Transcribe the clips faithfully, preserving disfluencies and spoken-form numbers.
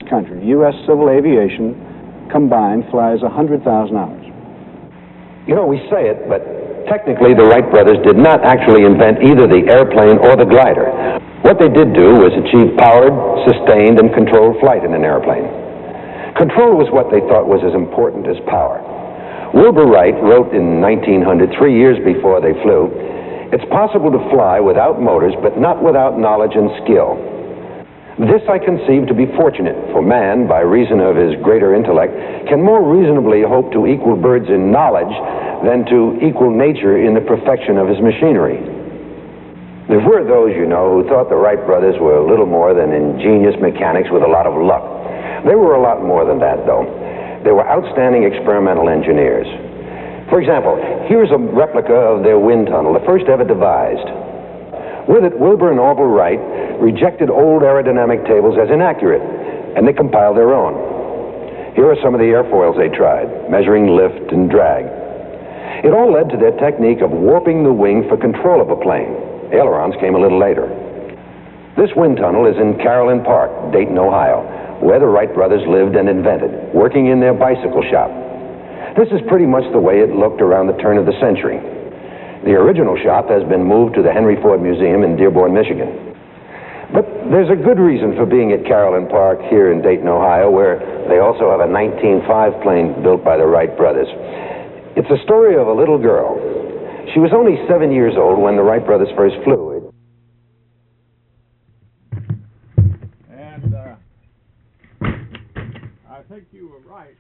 country, U S civil aviation combined flies one hundred thousand hours. You know, we say it, but technically the Wright brothers did not actually invent either the airplane or the glider. What they did do was achieve powered, sustained, and controlled flight in an airplane. Control was what they thought was as important as power. Wilbur Wright wrote in nineteen hundred, three years before they flew, "It's possible to fly without motors, but not without knowledge and skill. This I conceive to be fortunate, for man, by reason of his greater intellect, can more reasonably hope to equal birds in knowledge than to equal nature in the perfection of his machinery." There were those, you know, who thought the Wright brothers were little more than ingenious mechanics with a lot of luck. They were a lot more than that, though. They were outstanding experimental engineers. For example, here's a replica of their wind tunnel, the first ever devised. With it, Wilbur and Orville Wright rejected old aerodynamic tables as inaccurate, and they compiled their own. Here are some of the airfoils they tried, measuring lift and drag. It all led to their technique of warping the wing for control of a plane. Ailerons came a little later. This wind tunnel is in Carolyn Park, Dayton, Ohio, where the Wright brothers lived and invented, working in their bicycle shop. This is pretty much the way it looked around the turn of the century. The original shop has been moved to the Henry Ford Museum in Dearborn, Michigan. But there's a good reason for being at Carolyn Park here in Dayton, Ohio, where they also have a nineteen oh five plane built by the Wright brothers. It's a story of a little girl. She was only seven years old when the Wright brothers first flew. And uh, I think you were right.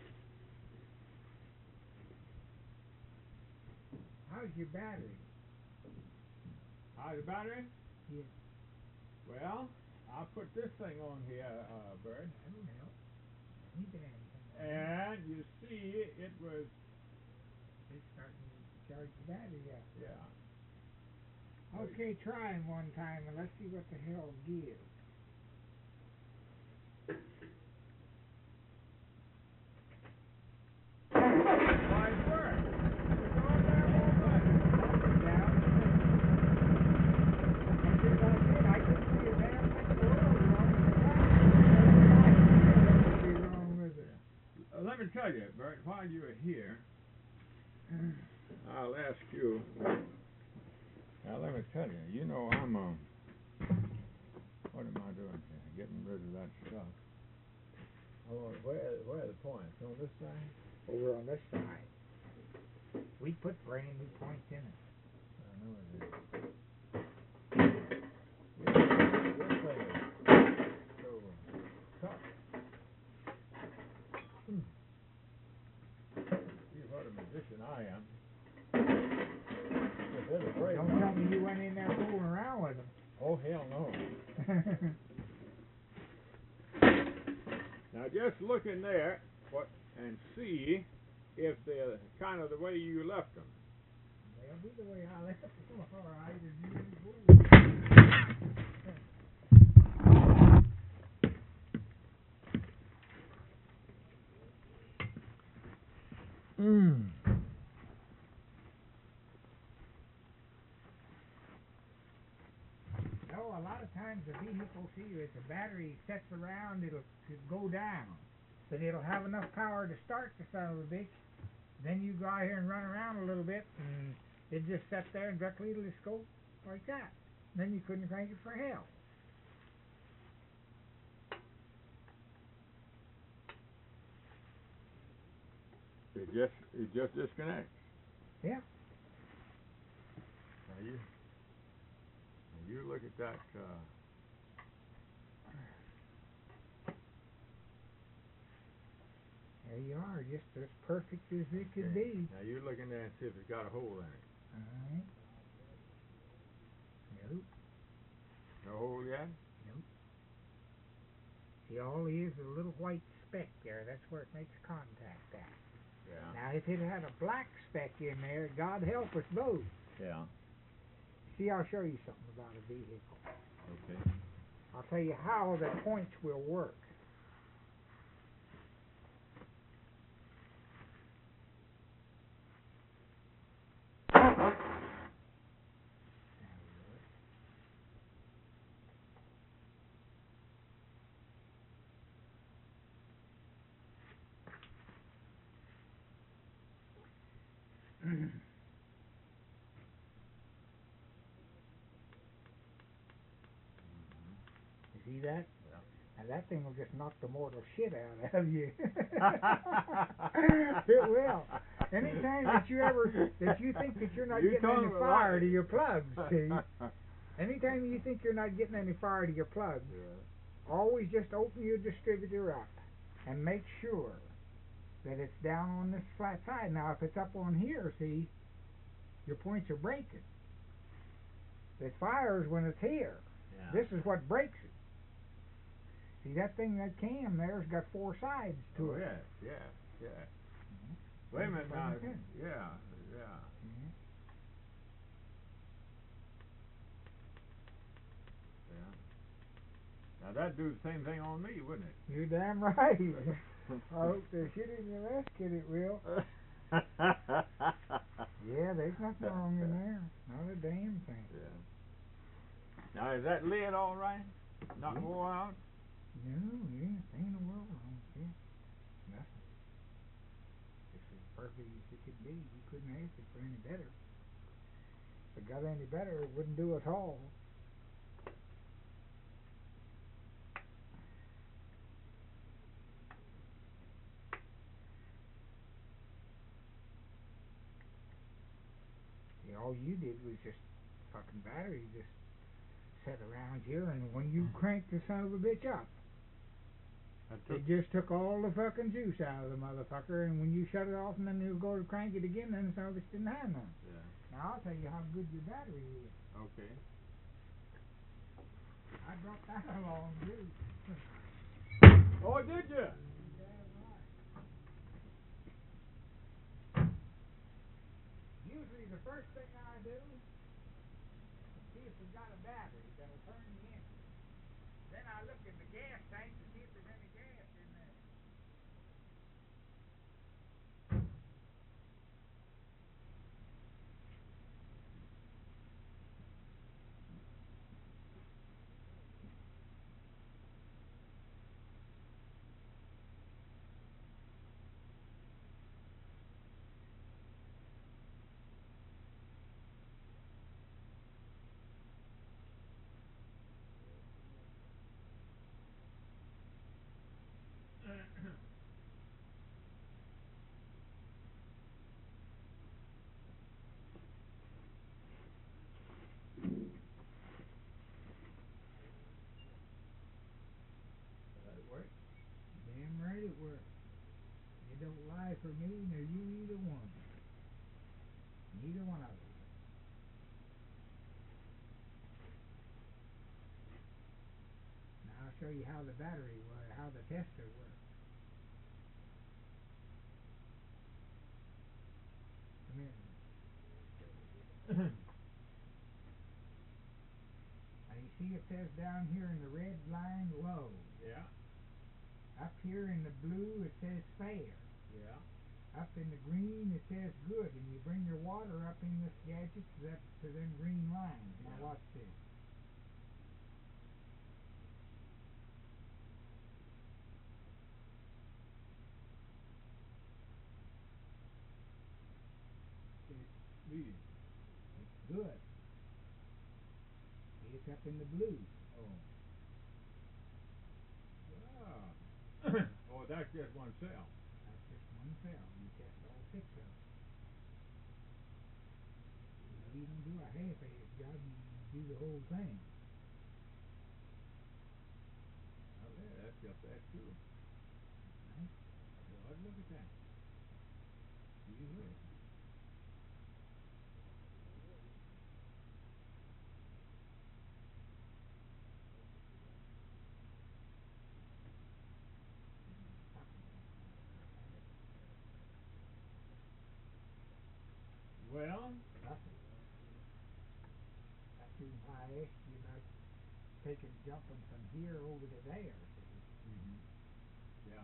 How's your battery? How's the battery? Yeah. Well, I'll put this thing on here, uh, Bird. That'll help. Anything. And you see, it was... It's starting to charge the battery up. Yeah. Okay, try him one time and let's see what the hell it gives. Why, Bird? It's on there all right. Down. That's it, that's it. I couldn't see a damn thing in the world wrong with the battery. What'd be wrong with it? Uh, let me tell you, Bert, while you were here, I'll ask you. Now, let me tell you, you know I'm, um, what am I doing here? Getting rid of that stuff. Oh, where, where are the points? On this side? Over on this side. We put brand new points in it. I know it is. Yeah, this thing is so tough. Hmm. See what a magician I am. Don't tell me you went in there fooling around with them. Oh, hell no. Now just look in there what, and see if they're kind of the way you left them. They'll be the way I left them, all right, and you fool. Mm. No, a lot of times the vehicle, see, if the battery sets around, it'll go down. But it'll have enough power to start the son of a bitch. Then you go out here and run around a little bit, and it just sets there and directly it'll just go like that. Then you couldn't crank it for hell. It just it just disconnects. Yeah. Now you now you look at that. Uh, There you are, just as perfect as it could okay. be. Now you look in there and see if it's got a hole in it. Alright. Nope. No hole yet? Nope. See, all it is is a little white speck there. That's where it makes contact at. Yeah. Now, if it had a black speck in there, God help us both. Yeah. See, I'll show you something about a vehicle. Okay. I'll tell you how the points will work. You see that? And that thing will just knock the mortal shit out of you. It will. Anytime that you ever, that you think that you're not You getting any told me fire right. to your plugs, see? Anytime you think you're not getting any fire to your plugs, Yeah. always just open your distributor up and make sure that it's down on this flat side. Now, if it's up on here, see, your points are breaking. It fires when it's here. Yeah. This is what breaks it. See, that thing, that cam there's got four sides to Oh, it. yes, yes, yes. Wait a minute now. Okay. Yeah, yeah. Mhm. Yeah. Now that'd do the same thing on me, wouldn't it? You're damn right. I hope the shit in your last kid it will. Yeah, there's nothing wrong in there. Not a damn thing. Yeah. Now is that lid all right? Not Yeah. wore out? No, yeah, ain't a world wrong. Yeah. Nothing. It's as perfect as it could be. You couldn't ask it for any better. If it got any better, it wouldn't do at all. See, all you did was just fucking battery just sat around here, and when you cranked the son of a bitch up, I took, it just took all the fucking juice out of the motherfucker, and when you shut it off and then you go to crank it again, then the son of a bitch didn't have none. yeah. Now I'll tell you how good your battery is. Okay. I dropped that along too. Oh, did you? Usually the first thing I do is see if it's got a battery that'll turn the engine. Then I look in the gas tank to see if there's any gas in there. That work? Damn right it works. It don't lie for me, nor you either one. Neither one of us. Now I'll show you how the battery works, how the tester works. Come here. Now you see it says down here in the red line low. Yeah. Up here in the blue it says fair. Yeah. Up in the green it says good, and you bring your water up in this gadget to that to them green lines. Now Yeah. watch this. Please. It's good. See, it's up in the blue. Oh. Ah. Oh, that's just one cell. That's just one cell. You test all six of them. You know, you don't do a half-ass job, you do the whole thing. Oh, yeah, that's just that too. Right? Lord, look at that. You will. Well, Nothing. That's the reason why I asked you about taking, jumping from here over to there. See? mm-hmm. Yeah.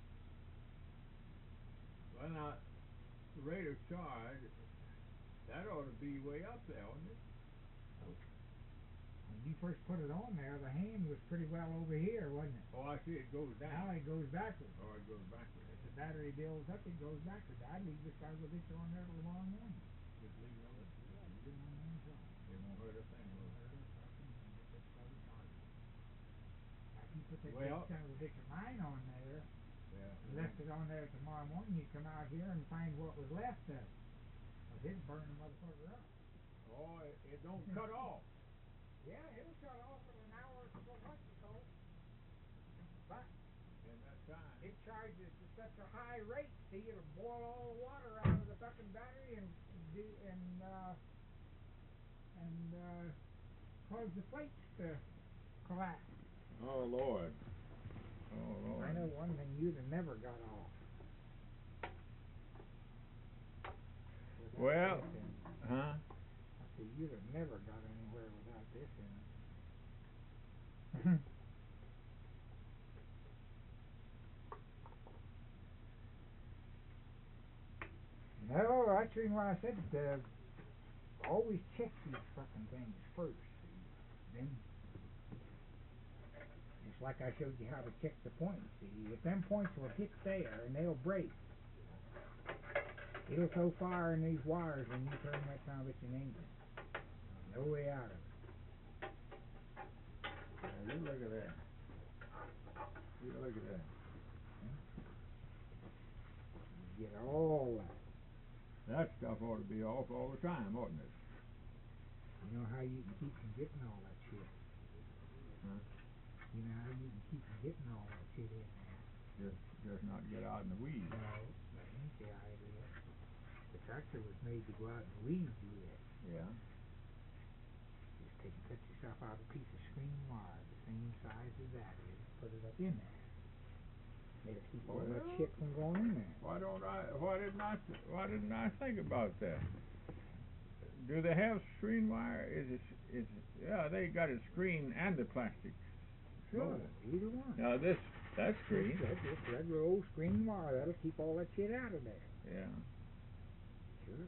Well, now, the rate of charge, that ought to be way up there, oughtn't it? When you first put it on there, the hand was pretty well over here, wasn't it? Oh, I see. It goes down. Now it goes backwards. Oh, it goes backwards. If the battery builds up, it goes backwards. I'd leave the start of the bitch on there till tomorrow morning. Just leave it over. Yeah, leave it on there until It won't hurt a thing. it will will it? hurt us up and get that started started. Now, if you put that Well- big son of a bitch of mine on there, Yeah. and left it on there tomorrow morning, you'd come out here and find what was left of it. Cause it'd burn the motherfucker up. Oh, it, it don't cut off. Yeah, it'll shut off in an hour or so much or so. But In that time. it charges at such a high rate, see, it'll boil all the water out of the fucking battery and do and uh and uh cause the plates to collapse. Oh Lord. Oh Lord. I know one thing you'd have never got off. without Well, this in it. huh? I said you'd have never got anywhere without this in it. No, that's the reason why I said uh, always check these fucking things first. See? Then, just like I showed you how to check the points. See, if them points will hit there and they'll break, it'll throw fire in these wires when you turn that son of a bitch in engine. No way out of it. Yeah, you look at that. You look at that. You get all that. That stuff ought to be off all the time, oughtn't it? You know how you can keep from getting all that shit? Huh? You know how you can keep from getting all that shit in there? Just, just not get out in the weeds. No, that ain't the idea. The tractor was made to go out and weed with. Yeah. Just take and cut yourself out a piece of screen wire the same size as that is, put it up in there. It'll keep all that Well- shit from going in there. Why don't I? Why didn't I? th- Why didn't I think about that? Do they have screen wire? Is it? Is it, yeah, they got a screen and the plastic. Sure, Oh. either one. Now this, that's screen. That's just regular old screen wire. That'll keep all that shit out of there. Yeah. Sure.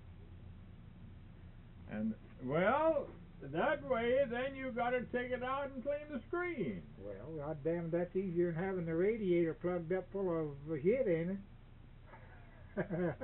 And well, that way, then you got to take it out and clean the screen. Well, goddamn, that's easier than having the radiator plugged up full of shit in it.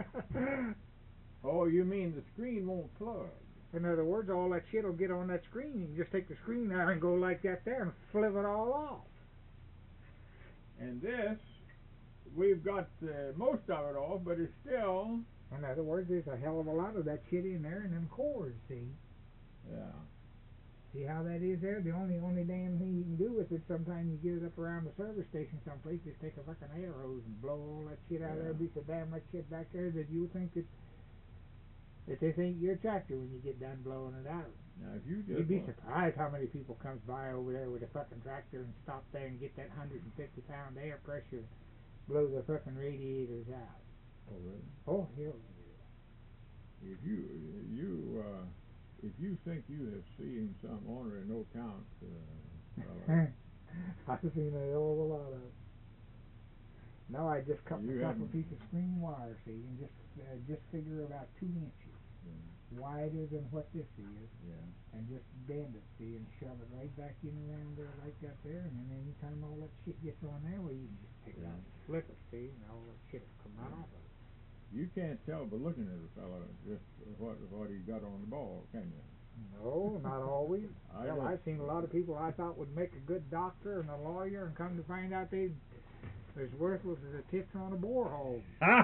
Oh, you mean the screen won't plug? In other words, all that shit will get on that screen. You can just take the screen out and go like that there and flip it all off. And this, we've got uh, most of it off, but it's still. In other words, there's a hell of a lot of that shit in there in them cores, see? Yeah. See how that is there? The only only damn thing you can do with it, sometimes you get it up around the service station someplace, just take a fucking air hose and blow all that shit out of there, Yeah. be so damn much shit back there that you think that that this ain't your tractor when you get done blowing it out. Now, if you just You'd be want- surprised how many people comes by over there with a fucking tractor and stop there and get that one hundred fifty pound air pressure, blow the fucking radiators out. Oh, really? Oh, hell If you you uh, if you think you have seen some ornery no count, uh, yeah. fellow, I've seen a hell of a lot of it. No, I just cut You myself a haven't- piece of screen wire, see, and just uh, just figure about two inches yeah, wider than what this is, yeah. and just bend it, see, and shove it right back in around there like that there, and then anytime all that shit gets on there, well, you can just take it out and flip it, see, and all that shit will come right off of it. You can't tell by looking at a fellow just what what he got on the ball, can you? No, not always. I Well, just- I've seen a lot of people I thought would make a good doctor and a lawyer, and come to find out they as worthless as the tits on a borehole.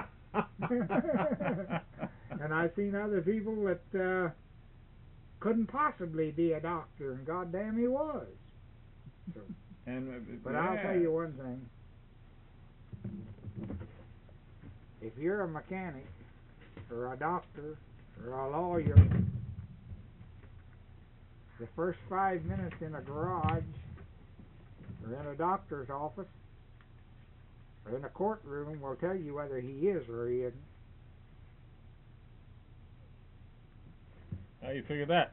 And I've seen other people that uh, couldn't possibly be a doctor, and goddamn he was. So, and uh, but yeah. I'll tell you one thing. If you're a mechanic, or a doctor, or a lawyer, the first five minutes in a garage, or in a doctor's office, or in a courtroom will tell you whether he is or he isn't. How you figure that?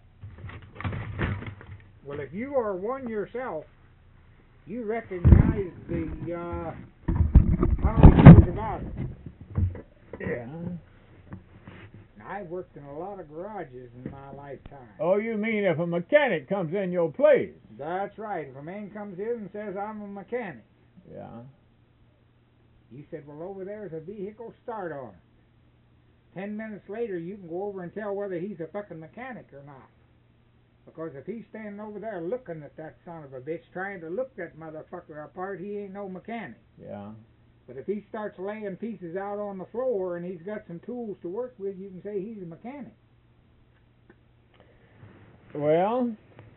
Well, if you are one yourself, you recognize the uh, how he goes about it. Yeah. Now, I've worked in a lot of garages in my lifetime. Oh, you mean if a mechanic comes in your place? That's right. If a man comes in and says, I'm a mechanic, Yeah. you said, well, over there's a vehicle, start on it. Ten minutes later, you can go over and tell whether he's a fucking mechanic or not. Because if he's standing over there looking at that son of a bitch, trying to look that motherfucker apart, he ain't no mechanic. Yeah. But if he starts laying pieces out on the floor and he's got some tools to work with, you can say he's a mechanic. Well,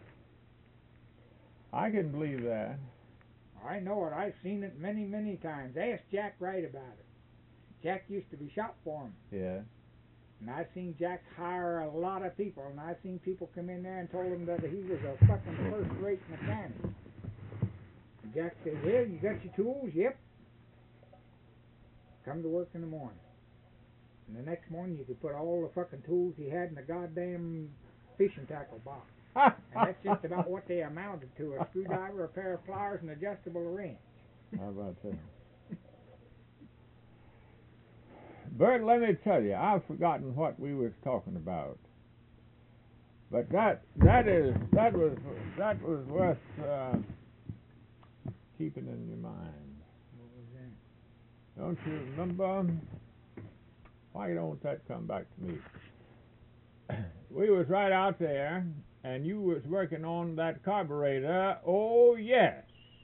I can believe that. I know it. I've seen it many, many times. Ask Jack Wright about it. Jack used to be shop foreman. Yeah. And I've seen Jack hire a lot of people, and I've seen people come in there and told him that he was a fucking first-rate mechanic. And Jack said, well, you got your tools? Yep. Come to work in the morning. And the next morning you could put all the fucking tools he had in the goddamn fishing tackle box. And that's just about what they amounted to, a screwdriver, a pair of pliers, and an adjustable wrench. How about that? Bert, let me tell you, I've forgotten what we was talking about. But that that is that was that was worth uh, keeping in your mind. What was that? Don't you remember? Why don't that come back to me? We was right out there, and you was working on that carburetor. Oh yes.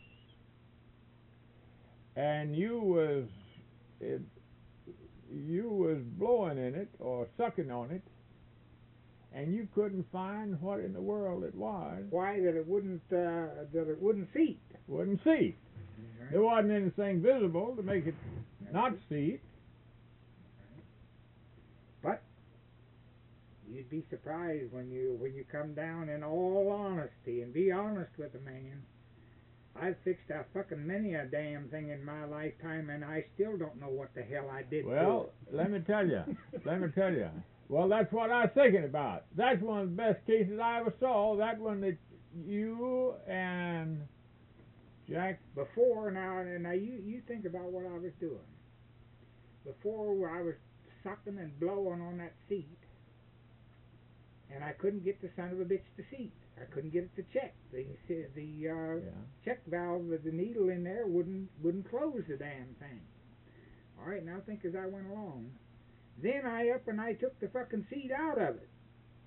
And you was it, you was blowing in it or sucking on it, and you couldn't find what in the world it was. Why that it wouldn't uh, that it wouldn't seat? Wouldn't seat. Right. There wasn't anything visible to make it not seat. But you'd be surprised when you when you come down in all honesty and be honest with a man. I've fixed a fucking many a damn thing in my lifetime, and I still don't know what the hell I did. Well, let me tell you. Let me tell you. Well, that's what I was thinking about. That's one of the best cases I ever saw. That one that you and Jack. Before now, now you you think about what I was doing. Before I was sucking and blowing on that seat, and I couldn't get the son of a bitch to seat. I couldn't get it to check. The the uh, Yeah. check valve with the needle in there wouldn't wouldn't close the damn thing. All right, now think as I went along. Then I up and I took the fucking seat out of it,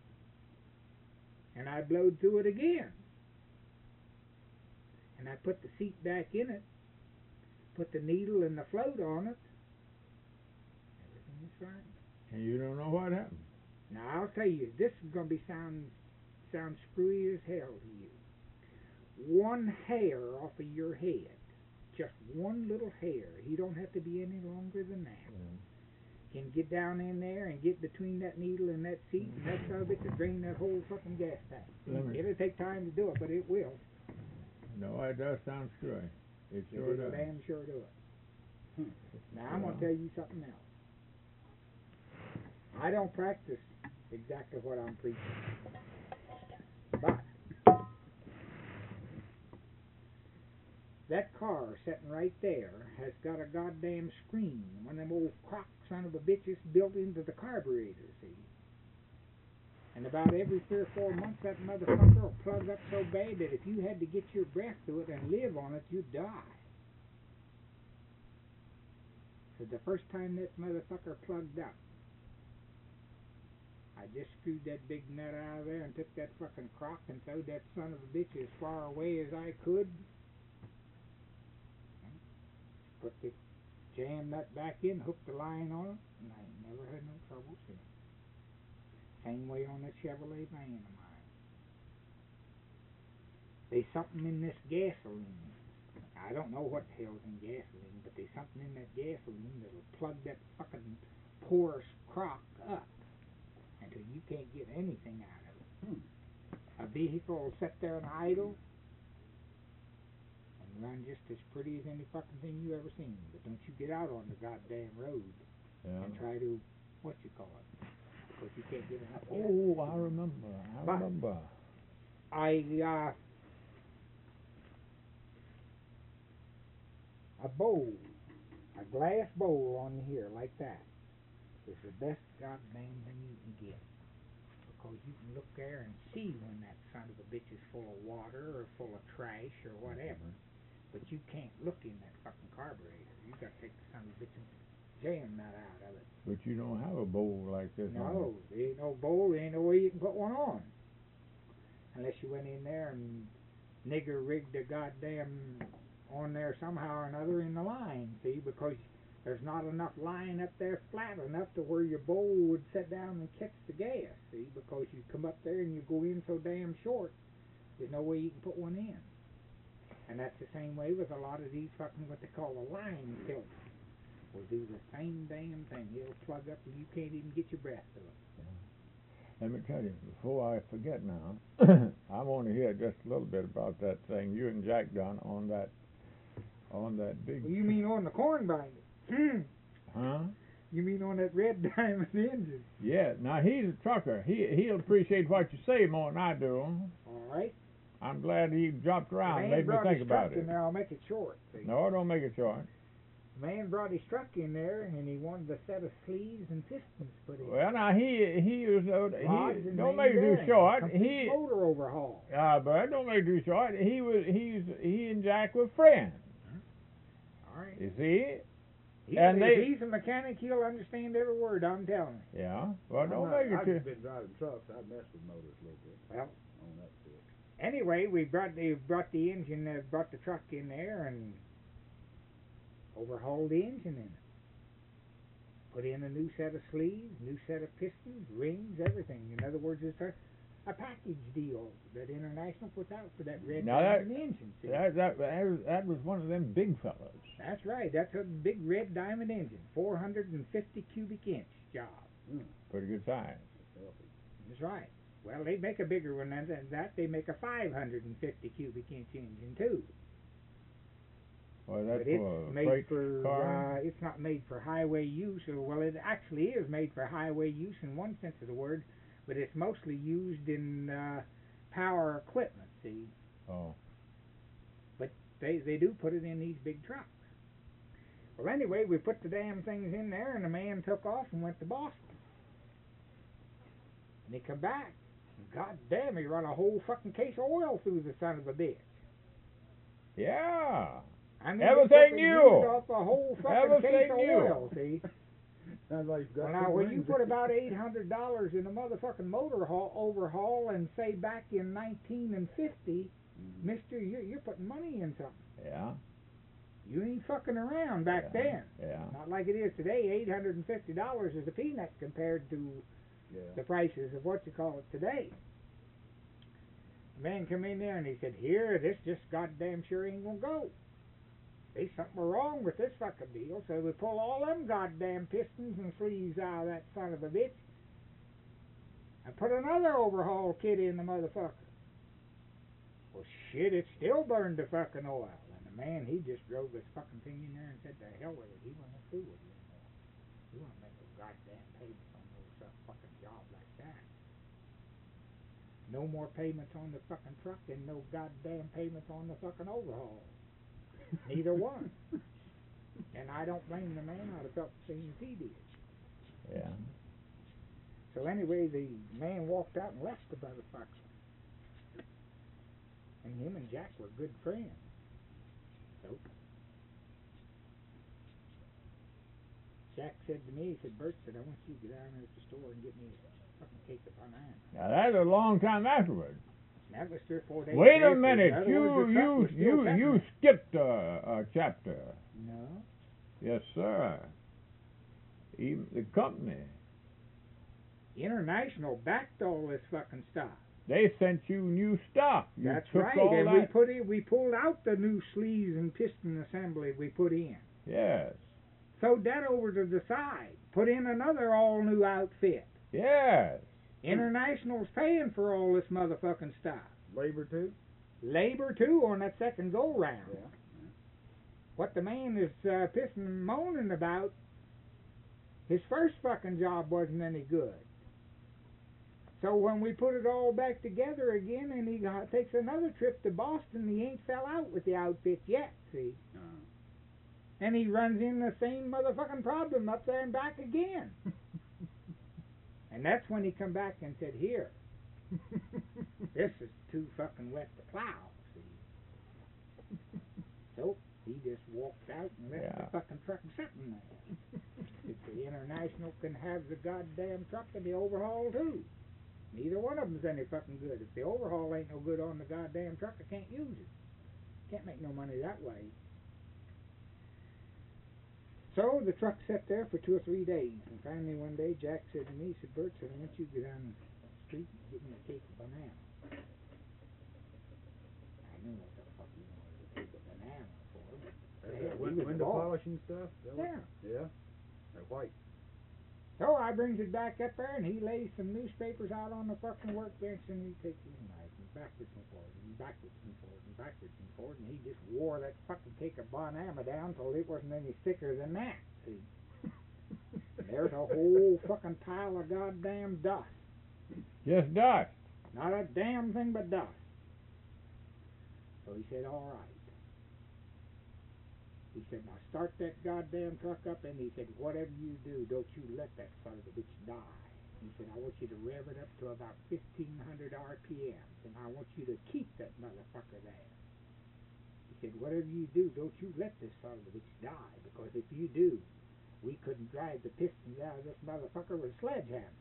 and I blowed through it again, and I put the seat back in it, put the needle and the float on it. Everything is fine. And you don't know what happened. Now I'll tell you, this is gonna be sound sound screwy as hell to you. One hair off of your head, just one little hair. He don't have to be any longer than that. Yeah. Can get down in there and get between that needle and that seat, and that son of a bitch to drain that whole fucking gas tank. Let me- It'll take time to do it, but it will. No, it does sound screwy. It sure It'll does. damn sure do it. Now I'm Yeah. gonna tell you something else. I don't practice exactly what I'm preaching, but that car sitting right there has got a goddamn screen, one of them old crock son of a bitches built into the carburetor, see? And about every three or four months that motherfucker will plug up so bad that if you had to get your breath through it and live on it, you'd die. So the first time this motherfucker plugged up, I just screwed that big nut out of there and took that fucking crock and threw that son of a bitch as far away as I could. Put the jam nut back in, hooked the line on it, and I ain't never had no trouble since. Same way on that Chevrolet van of mine. There's something in this gasoline. I don't know what the hell's in gasoline, but there's something in that gasoline that'll plug that fucking porous crock up until you can't get anything out of it. Hmm. A vehicle will sit there and idle and run just as pretty as any fucking thing you ever seen. But don't you get out on the goddamn road Yeah. and try to, what you call it, because you can't get enough gas. Oh, I remember. I But- remember. I, uh, a bowl, a glass bowl on here like that, is the best goddamn thing you can get. Because you can look there and see when that son of a bitch is full of water or full of trash or whatever. But you can't look in that fucking carburetor. You got to take the son of a bitch and jam that out of it. But you don't have a bowl like this. No, there ain't no bowl. There ain't no way you can put one on. Unless you went in there and nigger rigged a goddamn on there somehow or another in the line, see, because there's not enough line up there flat enough to where your bowl would sit down and catch the gas, see, because you come up there and you go in so damn short, there's no way you can put one in. And that's the same way with a lot of these fucking what they call a line filter. Will do the same damn thing. It'll plug up and you can't even get your breath to it. Let me tell you, before I forget now, I want to hear just a little bit about that thing you and Jack done on that, on that big. Well, you mean on the corn binder? Huh? You mean on that red diamond engine? Yeah. Now he's a trucker. He he'll appreciate what you say more than I do. All right. I'm glad he dropped around and Man made me brought think his about truck it. in there. I'll make it short. See? No, don't make it short. Man brought his truck in there, and he wanted a set of sleeves and pistons put in. Well, now he he was uh, Rods he and don't main make it too bearings, short. complete He motor overhaul. uh, but don't make it too short. He was he's he and Jack were friends. All right. You see? He, And if they- he's a mechanic, he'll understand every word I'm telling you. Yeah. Well, I'm don't not- make it I've too. just been driving trucks. I've messed with motors a little bit. Well, On that bit. anyway, we brought the brought the engine, uh, brought the truck in there, and overhauled the engine in it. Put in a new set of sleeves, new set of pistons, rings, everything. In other words, it's a, a package deal that International puts out for that red Now that- diamond engine. See? That, that, that, was, that was one of them big fellas. That's right. That's a big red diamond engine, four hundred fifty cubic inch job. Pretty good size. That's right. Well, they make a bigger one than that. They make a five hundred fifty cubic inch engine too. Well, that's But it's for a made freight for car. uh, it's not made for highway use. Or, well, it actually is made for highway use in one sense of the word, but it's mostly used in uh, power equipment. See, Oh. but they they do put it in these big trucks. Well, anyway, we put the damn things in there, and the man took off and went to Boston. And he come back, and God damn, he run a whole fucking case of oil through the son of a bitch. Yeah. I mean, Everything he new. used off a whole fucking Everything case of new. oil, see? Sounds like you've got Well, now, some when you rings. put about eight hundred dollars in a motherfucking motor haul, overhaul, and say back in nineteen and fifty, Mhm. mister, you're, you're putting money in something. Yeah. You ain't fucking around back Yeah. then. Yeah. Not like it is today. eight hundred fifty dollars is a peanut compared to Yeah. the prices of what you call it today. The man come in there and he said, here, this just goddamn sure ain't gonna go. There's something wrong with this fucking deal, so we pull all them goddamn pistons and sleeves out of that son of a bitch and put another overhaul kit in the motherfucker. Well, shit, it still burned the fucking oil. And the man, he just drove his fucking thing in there and said, to hell with it. He wasn't fool with it anymore. He wasn't making no goddamn payments on no such fucking job like that. No more payments on the fucking truck and no goddamn payments on the fucking overhaul. Neither one. And I don't blame the man. I'd have felt the same as he did. Yeah. So anyway, the man walked out and left the motherfucker. And him and Jack were good friends. So Jack said to me, he said, Bert said, I want you to get down there at the store and get me a fucking cake of banana. Now that's a long time afterwards. And that was three or four days Wait a after. minute. In other You words, the truck you was still you coming. you skipped a, a chapter. No. Yes, sir. Even the company, International backed all this fucking stuff. they sent you new stuff. You That's took right, all and that. we put in, we pulled out the new sleeves and piston assembly we put in. Yes. Sewed that over to the side. Put in another all new outfit. Yes. International's paying for all this motherfucking stuff. Labor too? Labor too on that second go round. Yeah. What the man is uh, pissing and moaning about, his first fucking job wasn't any good. So when we put it all back together again and he got, takes another trip to Boston, he ain't fell out with the outfit yet, see? Uh, And he runs in the same motherfucking problem up there and back again. And that's when he come back and said, here, this is too fucking wet to plow, see. So he just walked out and left Yeah. the fucking truck sitting there. If the International can have the goddamn truck and the overhaul too. Neither one of them's any fucking good. If the overhaul ain't no good on the goddamn truck, I can't use it. Can't make no money that way. So the truck sat there for two or three days, and finally one day Jack said to me, he said, Bert, said, I want you to go down the street and get me a cake of banana. I knew what the fuck he wanted to take a banana for, but That's hell, that he win- was window boss. polishing stuff? That what- Yeah. Yeah? They're white. So I brings it back up there, and he lays some newspapers out on the fucking workbench, and he takes his knife and backwards and forwards and backwards and forwards and backwards and forwards, and he just wore that fucking cake of banana down till it wasn't any thicker than that. See? There's a whole fucking pile of goddamn dust. Just dust. Not a damn thing but dust. So he said, all right. He said, now start that goddamn truck up, and he said, whatever you do, don't you let that son of a bitch die. He said, I want you to rev it up to about fifteen hundred R P Ms, and I want you to keep that motherfucker there. He said, whatever you do, don't you let this son of a bitch die, because if you do, we couldn't drive the pistons out of this motherfucker with a sledgehammer.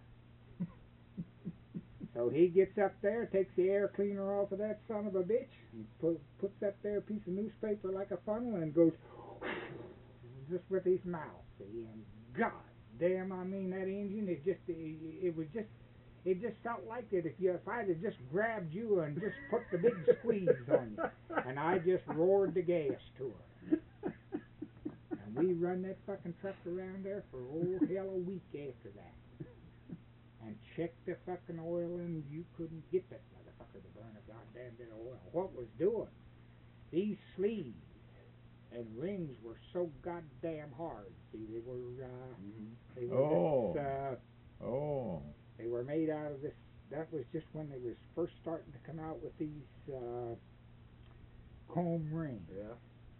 So he gets up there, takes the air cleaner off of that son of a bitch, and put, puts up there a piece of newspaper like a funnel and goes just with his mouth, see, and God damn, I mean, that engine, it just, it, it was just, it just felt like it if you, if I'd have just grabbed you and just put the big squeeze on you, and I just roared the gas to her. And we run that fucking truck around there for oh hell a week after that. And checked the fucking oil, and you couldn't get that motherfucker to burn a goddamn bit of oil. What was doing? These sleeves and rings were so goddamn hard. See, they were, uh, Mm-hmm. they were, Oh. this, uh, Oh. they were made out of this. That was just when they was first starting to come out with these uh, chrome rings. Yeah.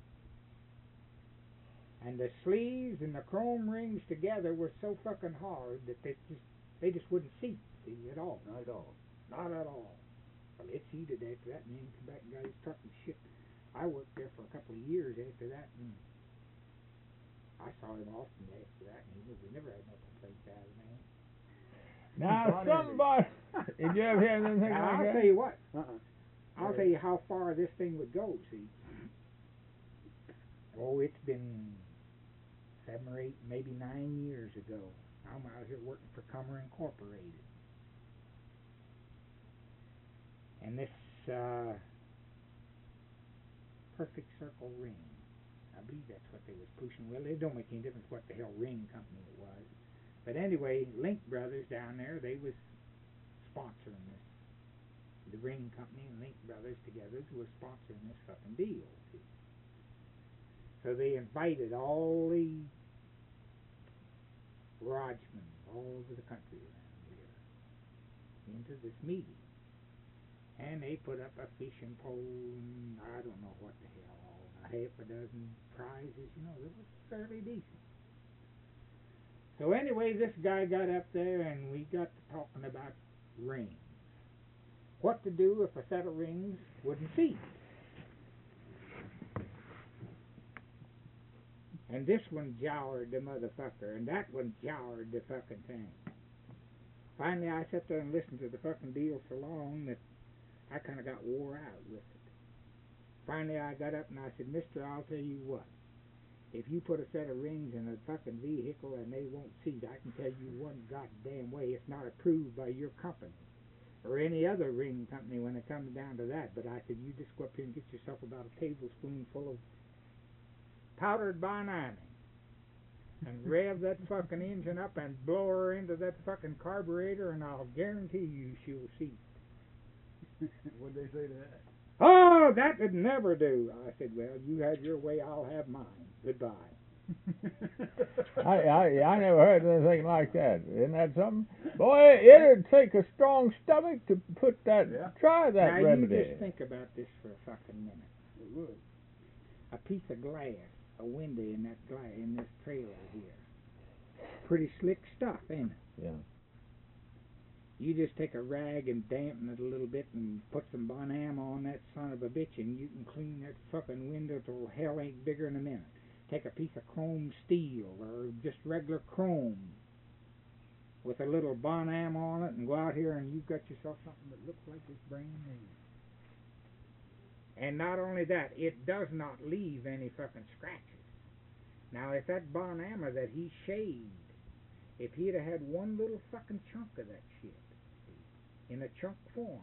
And the sleeves and the chrome rings together were so fucking hard that they just they just wouldn't seat, see, at all. Not at all. Not at all. Well, it seated after that, and then he come back and got his truck and shit. I worked there for a couple of years after that, and I saw him often after that, and he was, we never had no complaints out of the man. Now Brought in somebody, did you ever hear anything Now, like I'll that? tell you what. Uh-uh. I'll tell you how far this thing would go, see. Oh, it's been seven or eight, maybe nine years ago. I'm out here working for Comer Incorporated. And this uh, perfect circle ring, I believe that's what they was pushing. Well, it don't make any difference what the hell ring company it was. But anyway, Link Brothers down there, they was sponsoring this. The ring company and Link Brothers together was sponsoring this fucking deal. See? So they invited all the garagemen all over the country around here into this meeting. And they put up a fishing pole and I don't know what the hell, all a half a dozen prizes, you know, it was fairly decent. So anyway, this guy got up there and we got to talking about rings. What to do if a set of rings wouldn't feed. And this one joured the motherfucker, and that one joured the fucking thing. Finally, I sat there and listened to the fucking deal so long that I kind of got wore out with it. Finally, I got up and I said, Mister, I'll tell you what. If you put a set of rings in a fucking vehicle and they won't seat, I can tell you one goddamn way it's not approved by your company or any other ring company when it comes down to that. But I said, you just go up here and get yourself about a tablespoonful of powdered banana and rev that fucking engine up and blow her into that fucking carburetor, and I'll guarantee you she'll seat. What'd they say to that? Oh, that would never do. I said, well, you have your way, I'll have mine. Goodbye. I, I I never heard anything like that. Isn't that something? Boy, it'd take a strong stomach to put that, Yeah. try that now, remedy. you just think about this for a fucking minute. It would. A piece of glass, a window in that glass, in this trailer here. Pretty slick stuff, ain't it? Yeah. You just take a rag and dampen it a little bit and put some Bon-Am on that son of a bitch and you can clean that fucking window till hell ain't bigger in a minute. Take a piece of chrome steel or just regular chrome with a little Bon-Am on it and go out here and you've got yourself something that looks like it's brand new. And not only that, it does not leave any fucking scratches. Now, if that Bon-Am that he shaved, if he'd have had one little fucking chunk of that shit in a chunk form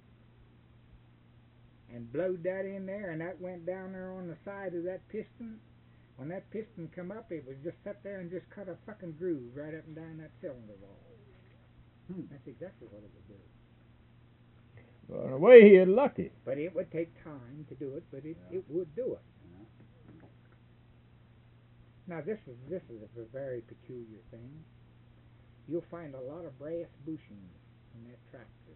and blowed that in there and that went down there on the side of that piston, when that piston come up, it would just sit there and just cut a fucking groove right up and down that cylinder wall. Hmm. That's exactly what it would do. Well, in a way, he had lucky. But it would take time to do it, but it, yeah. it would do it. Yeah. Now, this is this is a very peculiar thing. You'll find a lot of brass bushings in that tractor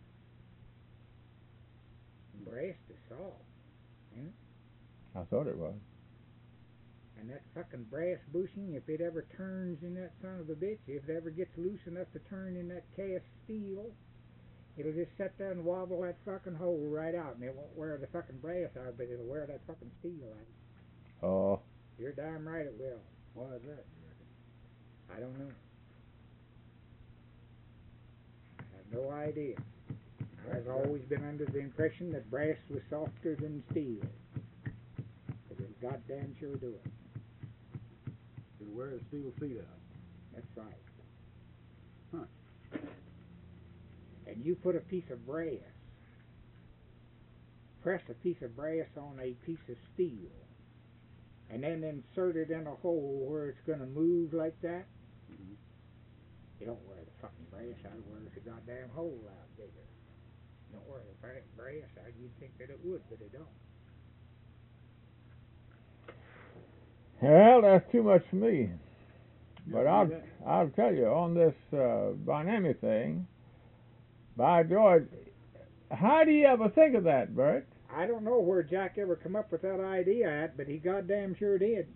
there. Brass is soft, isn't it? I thought it was. And that fucking brass bushing, if it ever turns in that son of a bitch, if it ever gets loose enough to turn in that cast steel, it'll just sit there and wobble that fucking hole right out, and it won't wear the fucking brass out, but it'll wear that fucking steel out. Oh. You're damn right it will. Why is that, you reckon? I don't know. I have no idea. I've always been under the impression that brass was softer than steel. But it'll goddamn sure do it. It'll wear the steel seat out. That's right. Huh. And you put a piece of brass, press a piece of brass on a piece of steel, and then insert it in a hole where it's going to move like that, mm-hmm. You don't wear the fucking brass out, it wears the goddamn hole out bigger. You don't wear the brass out, you'd think that it would, but it don't. Well, that's too much for me. But Yeah, I'll, that. I'll tell you, on this uh, Bon-Am thing, by George, how do you ever think of that, Bert? I don't know where Jack ever come up with that idea at, but he goddamn sure did.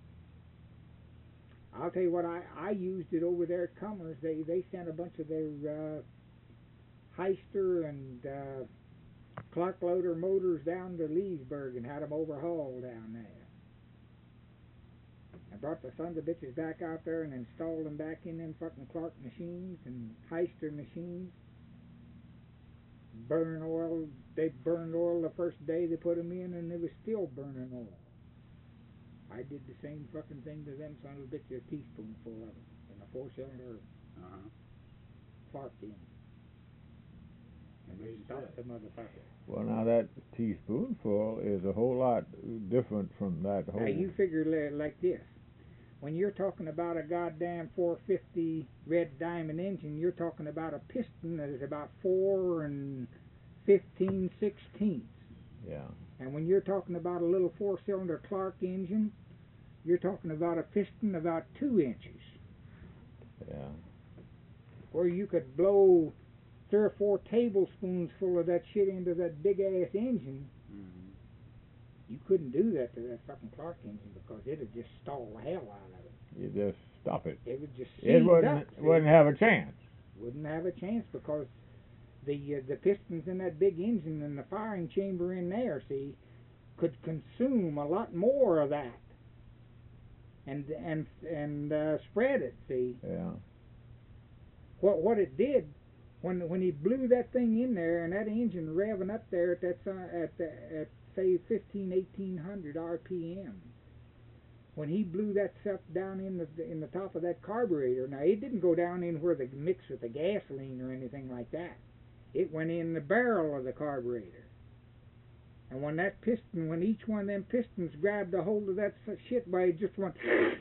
I'll tell you what, I, I used it over there at Cummers. They they sent a bunch of their uh, Heister and uh, Clark Loader motors down to Leesburg and had them overhauled down there. I brought the sons of bitches back out there and installed them back in them fucking Clark machines and Heister machines. Burn oil, they burned oil the first day they put them in, and they was still burning oil. I did the same fucking thing to them sons of bitches, a teaspoonful of it in a four-cylinder uh-huh. Clark engine. And they stopped the motherfucker. Well, now that teaspoonful is a whole lot different from that whole... Now you figure like this. When you're talking about a goddamn four fifty red diamond engine, you're talking about a piston that is about four and fifteen sixteenths. Yeah. And when you're talking about a little four-cylinder Clark engine, you're talking about a piston about two inches. Yeah. Where you could blow three or four tablespoons full of that shit into that big-ass engine. Mm-hmm. You couldn't do that to that fucking Clark engine because it'd just stall the hell out of it. You just stop it. It would just It wouldn't up, wouldn't have a chance. Wouldn't have a chance because the uh, the pistons in that big engine and the firing chamber in there, see, could consume a lot more of that and and and uh, spread it. See. Yeah. What what it did when when he blew that thing in there and that engine revving up there at that uh, at the, at say fifteen, eighteen hundred R P M. When he blew that stuff down in the in the top of that carburetor, now it didn't go down in where they mixed with the gasoline or anything like that. It went in the barrel of the carburetor. And when that piston, when each one of them pistons grabbed a hold of that shit, by it just went.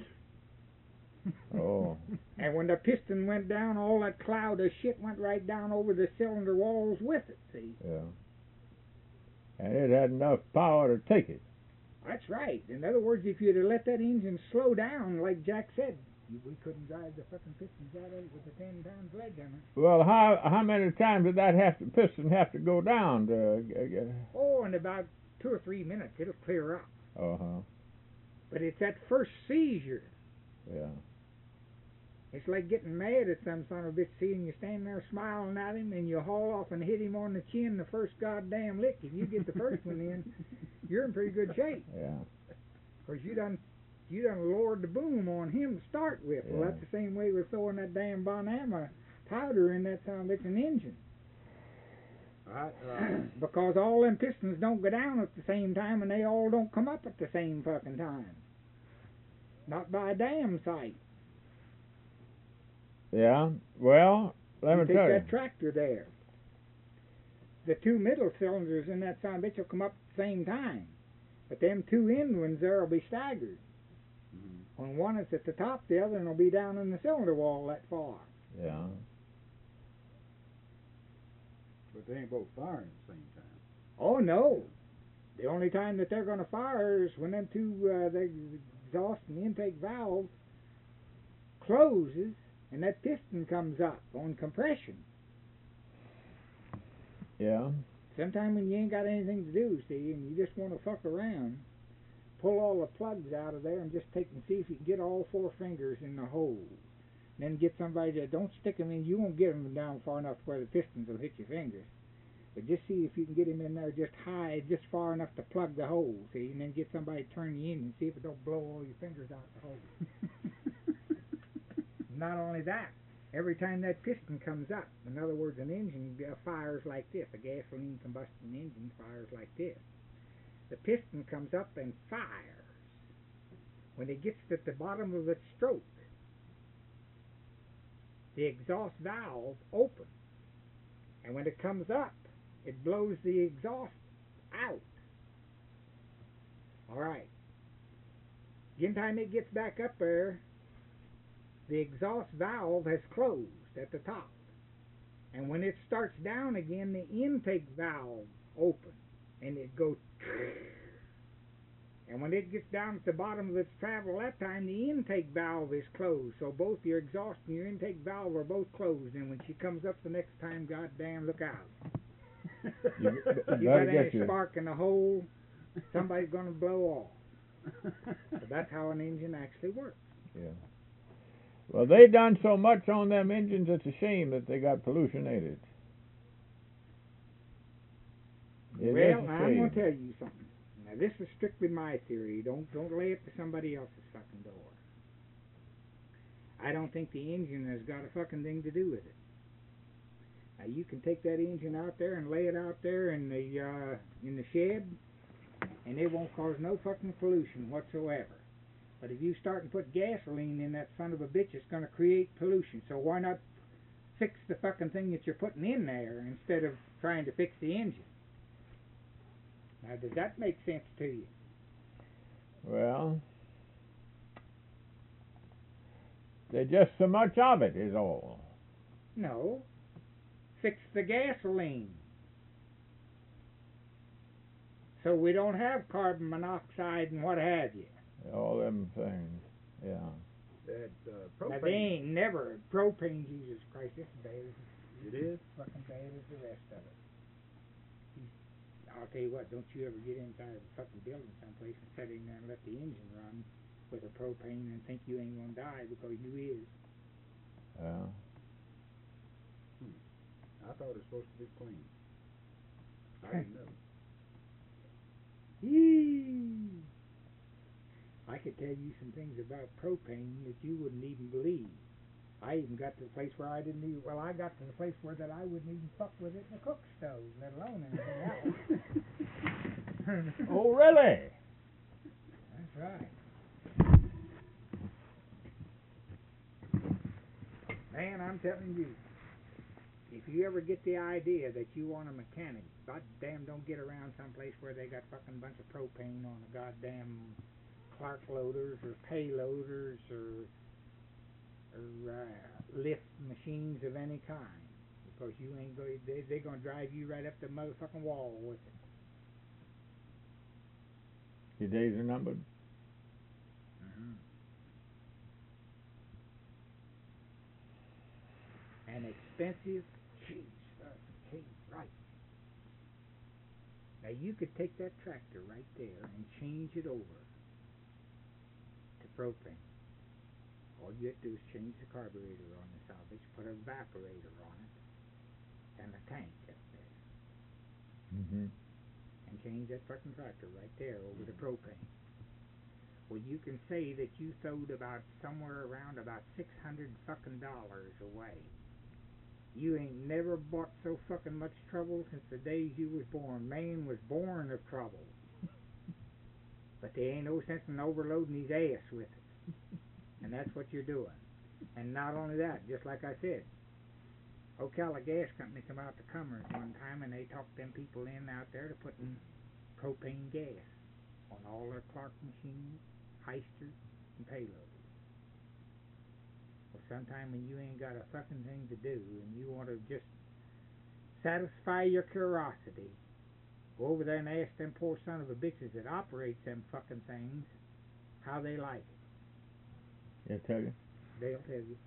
Oh. And when the piston went down, all that cloud of shit went right down over the cylinder walls with it, see? Yeah. And it had enough power to take it. That's right. In other words, if you'd have let that engine slow down, like Jack said, we couldn't drive the fucking pistons out of it with a ten pound sledgehammer. Well, how how many times did that have to, piston have to go down? To, uh, oh, in about two or three minutes, it'll clear up. Uh-huh. But it's that first seizure. Yeah. It's like getting mad at some son of a bitch, seeing you standing there smiling at him, and you haul off and hit him on the chin the first goddamn lick. If you get the first one in, you're in pretty good shape. Yeah. Because you done, you done lowered the boom on him to start with. Yeah. Well, that's the same way with throwing that damn Bonama powder in that son of a bitch an engine. Alright, uh, Because all them pistons don't go down at the same time, and they all don't come up at the same fucking time. Not by a damn sight. Yeah. Well, let You me take tell you. that tractor there. The two middle cylinders in that son of a bitch will come up at the same time. But them two end ones there will be staggered. mhm. When one is at the top, the other one will be down in the cylinder wall that far. Yeah. But they ain't both firing at the same time. Oh, no. The only time that they're going to fire is when them two, uh, the exhaust and the intake valve closes and that piston comes up on compression. Yeah. Sometime when you ain't got anything to do, see, and you just want to fuck around, pull all the plugs out of there and just take and see if you can get all four fingers in the hole. And then get somebody that don't stick them in. You won't get them down far enough where the pistons will hit your fingers. But just see if you can get him in there just high, just far enough to plug the hole, see, and then get somebody to turn you in and see if it don't blow all your fingers out the hole. Not only that, every time that piston comes up, in other words, an engine uh, fires like this, a gasoline combustion engine fires like this. The piston comes up and fires. When it gets to the bottom of its stroke, the exhaust valve opens. And when it comes up, it blows the exhaust out. All right. Again, time it gets back up there, the exhaust valve has closed at the top. And when it starts down again, the intake valve opens. And it goes... And when it gets down at the bottom of its travel, that time the intake valve is closed. So both your exhaust and your intake valve are both closed. And when she comes up the next time, goddamn, look out. You, You better got get any you. spark in the hole, somebody's going to blow off. So that's how an engine actually works. Yeah. Well, they done so much on them engines, it's a shame that they got pollutionated. It is Well, a now I'm going shame. to tell you something. Now, this is strictly my theory. Don't don't lay it to somebody else's fucking door. I don't think the engine has got a fucking thing to do with it. Now, you can take that engine out there and lay it out there in the uh, in the shed, and it won't cause no fucking pollution whatsoever. But if you start and put gasoline in that son of a bitch, it's going to create pollution. So why not fix the fucking thing that you're putting in there instead of trying to fix the engine? Now, does that make sense to you? Well, there's just so much of it is all. No. Fix the gasoline. So we don't have carbon monoxide and what have you. All them things. Yeah. That uh, Now, they propane. ain't never, propane, Jesus Christ, this is bad as It is? fucking bad as the rest of it. I'll tell you what, don't you ever get inside of a fucking building someplace and sit in there and let the engine run with a propane and think you ain't gonna die because you is. Yeah. I thought it was supposed to be clean. I didn't know. Yee. I could tell you some things about propane that you wouldn't even believe. I even got to the place where I didn't even, well, I got to the place where that I wouldn't even fuck with it in a cook stove, let alone anything else. Oh, really? That's right. Man, I'm telling you, if you ever get the idea that you want a mechanic, goddamn don't get around someplace where they got fucking bunch of propane on a goddamn Clark loaders or payloaders or or uh, lift machines of any kind, because you ain't going. They they're gonna drive you right up the motherfucking wall with it. Your days are numbered. Mm-hmm. And expensive. Jeez, okay, right. Now you could take that tractor right there and change it over to propane. All you have to do is change the carburetor on the salvage, put an evaporator on it, and a tank up there, Mm-hmm. and change that fucking tractor right there over the propane. Well, you can say that you throwed about somewhere around about six hundred fucking dollars away. You ain't never bought so fucking much trouble since the days you was born. Man was born of trouble. But there ain't no sense in overloading his ass with it. And that's what you're doing. And not only that, just like I said, Ocala Gas Company come out to Commerce one time and they talked them people in out there to putting propane gas on all their Clark machines, heisters, and payloads. Well, sometime when you ain't got a fucking thing to do and you want to just satisfy your curiosity, go over there and ask them poor son of a bitches that operates them fucking things how they like it. They'll tell you. They'll tell you.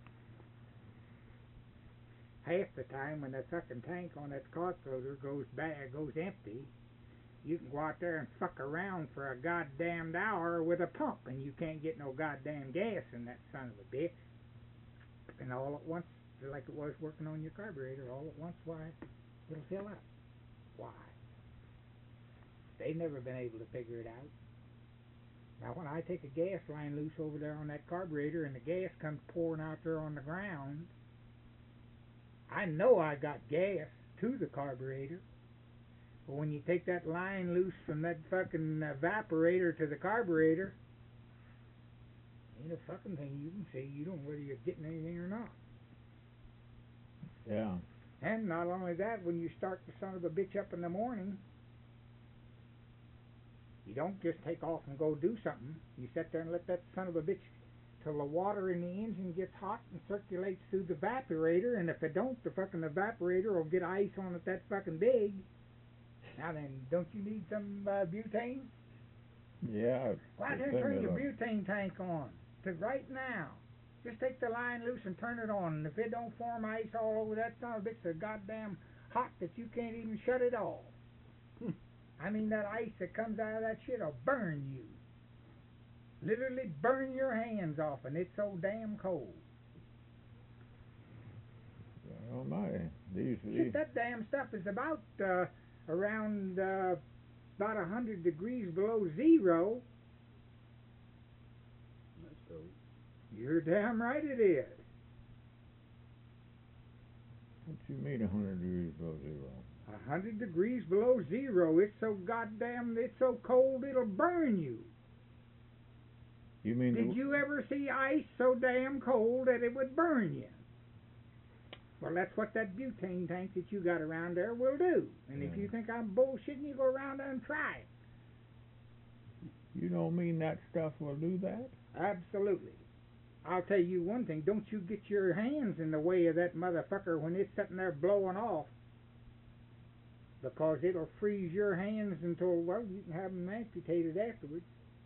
Half the time when that fucking tank on that cart loader goes bad, goes empty, you can go out there and fuck around for a goddamn hour with a pump, and you can't get no goddamn gas in that son of a bitch. And all at once, like it was working on your carburetor, all at once, why, it'll fill up. Why? They've never been able to figure it out. Now, when I take a gas line loose over there on that carburetor and the gas comes pouring out there on the ground, I know I got gas to the carburetor. But when you take that line loose from that fucking evaporator to the carburetor, ain't a fucking thing you can see. You don't know whether you're getting anything or not. Yeah. And not only that, when you start the son of a bitch up in the morning, you don't just take off and go do something. You sit there and let that son of a bitch till the water in the engine gets hot and circulates through the evaporator, and if it don't, the fucking evaporator will get ice on it that fucking big. Now then, don't you need some uh, butane? Yeah. Go out there and turn your butane tank on. To right now. Just take the line loose and turn it on, and if it don't form ice all over that son of a bitch, so goddamn hot that you can't even shut it off. I mean, that ice that comes out of that shit will burn you. Literally burn your hands off, and it's so damn cold. Oh my! These, Shit, these. that damn stuff is about uh, around uh, about a hundred degrees below zero. That's cold. You're damn right it is. What you mean a hundred degrees below zero? A hundred degrees below zero. It's so goddamn, it's so cold it'll burn you. You mean? Did the, you ever see ice so damn cold that it would burn you? Well, that's what that butane tank that you got around there will do. And Yeah. if you think I'm bullshitting, you go around there and try it. You don't mean that stuff will do that? Absolutely. I'll tell you one thing. Don't you get your hands in the way of that motherfucker when it's sitting there blowing off. Because it'll freeze your hands until, well, you can have them amputated afterwards.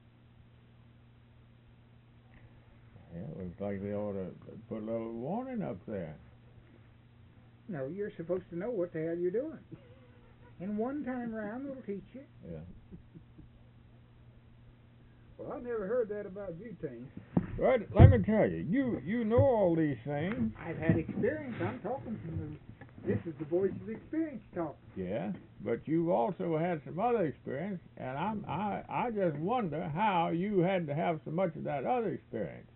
Yeah, it looks like they ought to put a little warning up there. No, you're supposed to know what the hell you're doing. And one time round, it'll teach you. Yeah. Well, I never heard that about butane. But let me tell you, you you know all these things. I've had experience. I'm talking from the... This is the voice of experience talking. Yeah, but you've also had some other experience, and I'm I I just wonder how you had to have so much of that other experience.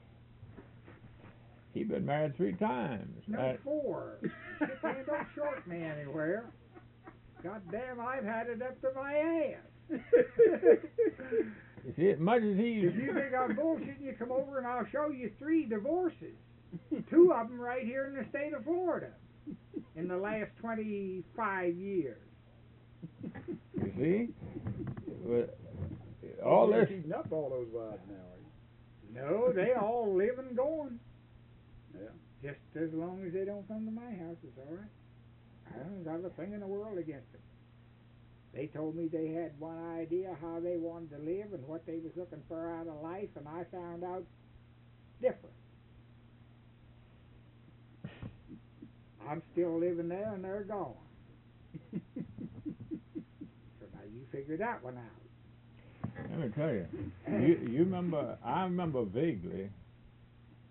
He been married three times. No, That- four. Shit, man, don't short me anywhere. God damn, I've had it up to my ass. You see, as much as he's If you think I'm bullshitting, you come over and I'll show you three divorces. Two of them right here in the state of Florida in the last twenty-five years. you see, with all You're this. keeping up all those wives now, are you? No, they all live and going. Yeah. Just as long as they don't come to my house, it's all right. I haven't got a thing in the world against them. They told me they had one idea how they wanted to live and what they was looking for out of life, and I found out different. I'm still living there, and they're gone. So now you figure that one out. Let me tell you, you you remember? I remember vaguely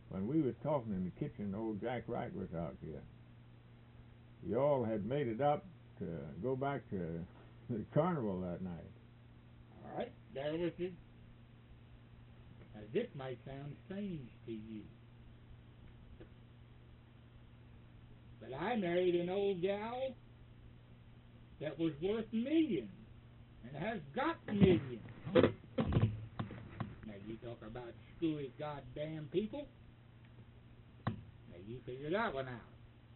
when we was talking in the kitchen, old Jack Wright was out here. Y'all had made it up to go back to the carnival that night. All right, there was it. Now, this might sound strange to you, but I married an old gal that was worth millions and has got millions. Now, you talk about screwy goddamn people. Now, you figure that one out.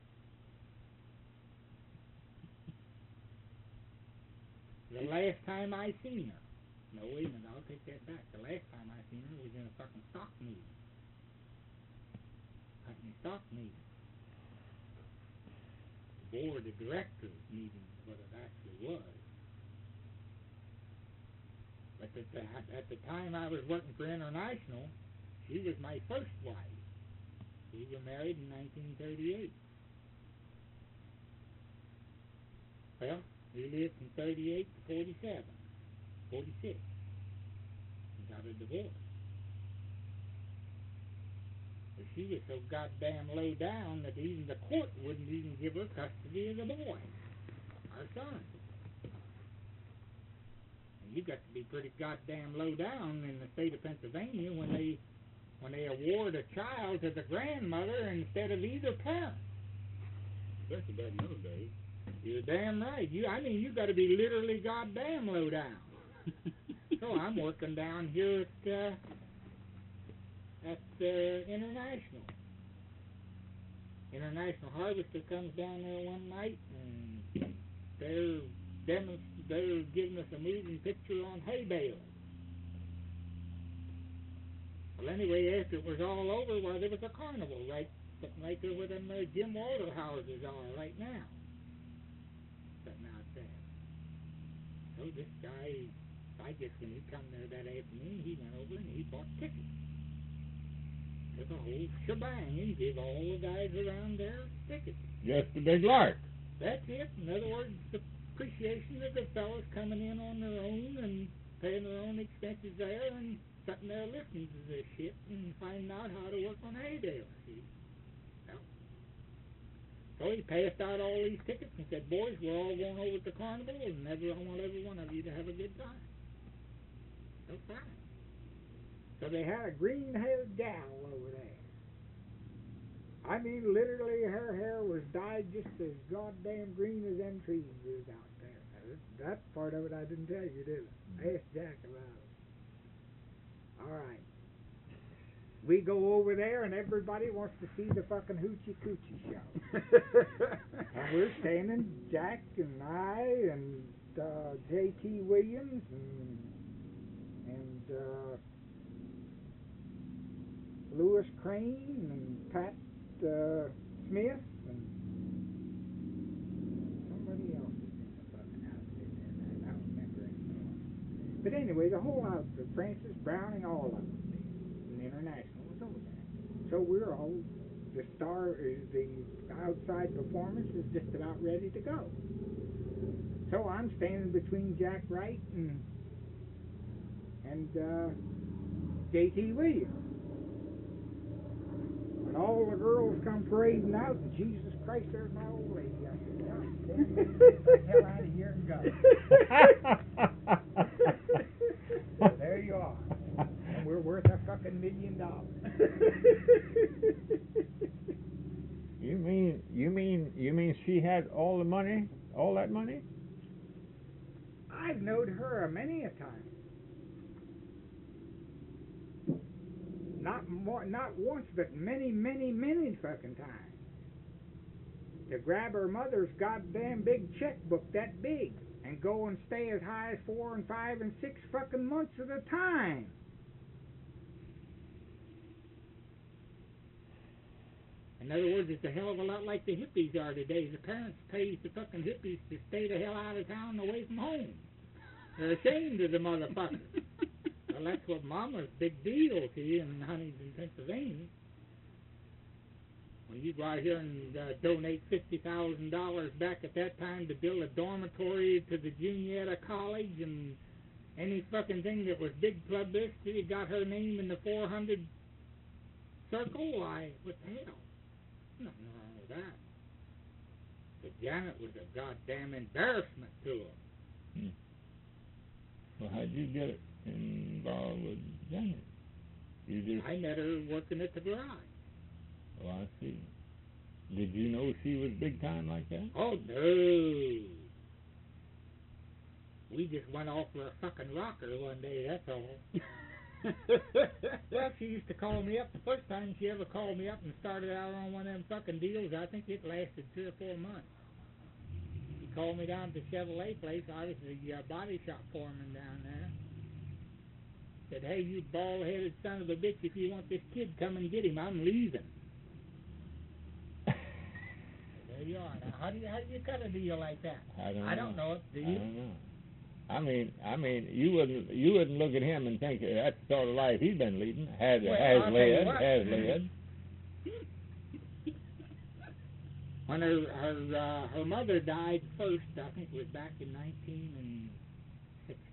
The last time I seen her, no, wait a minute, I'll take that back. The last time I seen her was in a fucking stock meeting. Hunting stock meeting. Board of directors meeting is what it actually was. But at the, at the time I was working for International, she was my first wife. We were married in nineteen thirty-eight. Well, we lived from thirty-eight to forty-seven, forty-six, and got a divorce. But she was so goddamn low down that even the court wouldn't even give her custody of the boy, our son. And you got to be pretty goddamn low down in the state of Pennsylvania when they when they award a child to the grandmother instead of either parent. Especially back in those days. You're damn right. You, I mean, you got to be literally goddamn low down. So I'm working down here at uh, at uh, International. International Harvester comes down there one night, and they're demonst- they're giving us a moving picture on hay bales. Well, anyway, after it was all over, well, there was a carnival right right there where them uh, Jim Walter houses are right now. Sitting out there. So this guy, I guess when he come there that afternoon, he went over and he bought tickets. Took a whole shebang and gave all the guys around there tickets. Just a big lark. That's it. In other words, the appreciation of the fellas coming in on their own and paying their own expenses there and sitting there listening to this shit and finding out how to work on hay bales. See? Well, so he passed out all these tickets and said, boys, we're all going over to the carnival and every, I want every one of you to have a good time. So fine. So they had a green-haired gal over there. I mean, literally, her hair was dyed just as goddamn green as them trees is out there. Now, that part of it I didn't tell you, did I? Ask Jack about it. All right. We go over there, and everybody wants to see the fucking Hoochie Coochie show. And we're standing, Jack and I and uh, J T Williams and, and uh, Lewis Crane and Pat uh, Smith and somebody else is in the fucking outfit there. I don't remember anymore. But anyway, the whole outfit, Francis Browning, all of them, the International was over there. So we're all, the star, the outside performance is just about ready to go. So I'm standing between Jack Wright and and uh, J T Williams. And all the girls come parading out, and Jesus Christ, there's my old lady. I said, God damn it, get the hell out of here and go. So there you are. And we're worth a fucking million dollars. You mean you mean you mean she had all the money, all that money? I've known her a many a time. Not more, not once, but many, many, many fucking times. To grab her mother's goddamn big checkbook that big and go and stay as high as four and five and six fucking months at a time. In other words, it's a hell of a lot like the hippies are today. The parents pay the fucking hippies to stay the hell out of town away from home. They're ashamed of the motherfuckers. Well, that's what Mama's big deal, see, in Huntington, Pennsylvania. When you go out here and uh, donate fifty thousand dollars back at that time to build a dormitory to the Juniata College and any fucking thing that was big publicity got her name in the four hundred circle, why, what the hell? Nothing wrong with that. But Janet was a goddamn embarrassment to him. Hmm. Well, how'd you get it involved with Janet? You just... I met her working at the garage. Oh, I see. Did you know she was big time like that? Oh, no. We just went off for a fucking rocker one day, that's all. Well, she used to call me up. The first time she ever called me up and started out on one of them fucking deals, I think it lasted three or four months. She called me down to the Chevrolet place. I was the uh, body shop foreman down there. Said, hey, you bald-headed son of a bitch, if you want this kid, come and get him. I'm leaving. There you are. Now, how do you, how do you cut a deal like that? I don't I don't know. know it. Do I you? don't know. I mean, I mean, you wouldn't, you wouldn't look at him and think that's the sort of life he's been leading. Has, Well, has I'll tell you led, what. has led. When her her uh, her mother died first, I think it was back in nineteen sixty.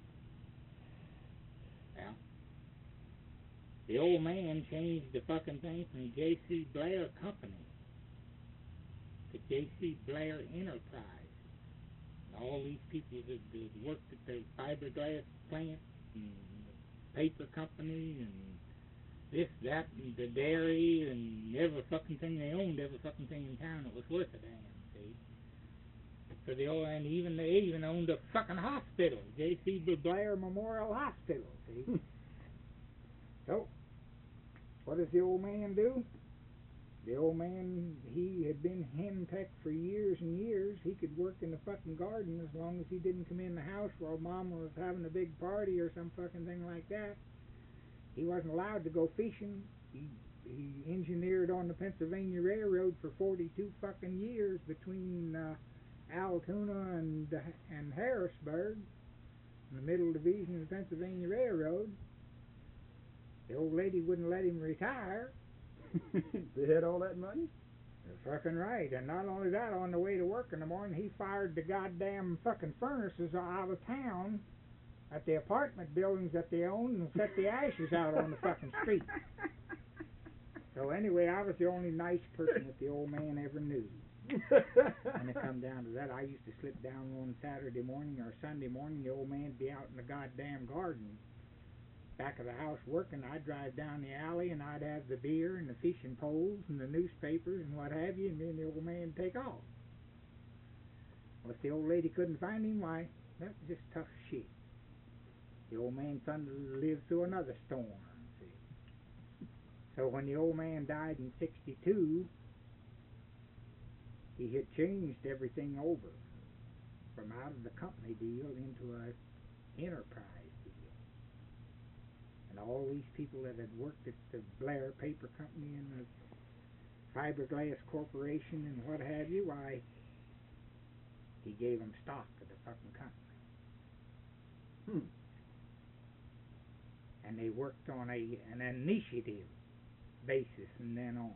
Yeah. The old man changed the fucking thing from J C Blair Company to J C Blair Enterprise. And all these people that, that worked at the fiberglass plant and the paper company and this, that, and the dairy, and every fucking thing they owned, every fucking thing in town that was worth a damn, see? So they all, and even they even owned a fucking hospital, J C Blair Memorial Hospital, see? So, what does the old man do? The old man, he had been henpecked for years and years. He could work in the fucking garden as long as he didn't come in the house while Mama was having a big party or some fucking thing like that. He wasn't allowed to go fishing. He he engineered on the Pennsylvania Railroad for forty-two fucking years between uh, Altoona and uh, and Harrisburg, in the middle division of the Pennsylvania Railroad. The old lady wouldn't let him retire. They had all that money? You're fucking right. And not only that, on the way to work in the morning, he fired the goddamn fucking furnaces out of town at the apartment buildings that they owned and set the ashes out on the fucking street. So anyway, I was the only nice person that the old man ever knew. When it come down to that, I used to slip down one Saturday morning or Sunday morning, the old man'd be out in the goddamn garden, back of the house working. I'd drive down the alley and I'd have the beer and the fishing poles and the newspapers and what have you, and me and the old man'd take off. Well, if the old lady couldn't find him, why, that was just tough shit. The old man son lived through another storm, see. So when the old man died in sixty-two, he had changed everything over from out of the company deal into a enterprise deal. And all these people that had worked at the Blair Paper Company and the Fiberglass Corporation and what have you, why, he gave them stock of the fucking company. Hmm. And they worked on a an initiative basis from then on.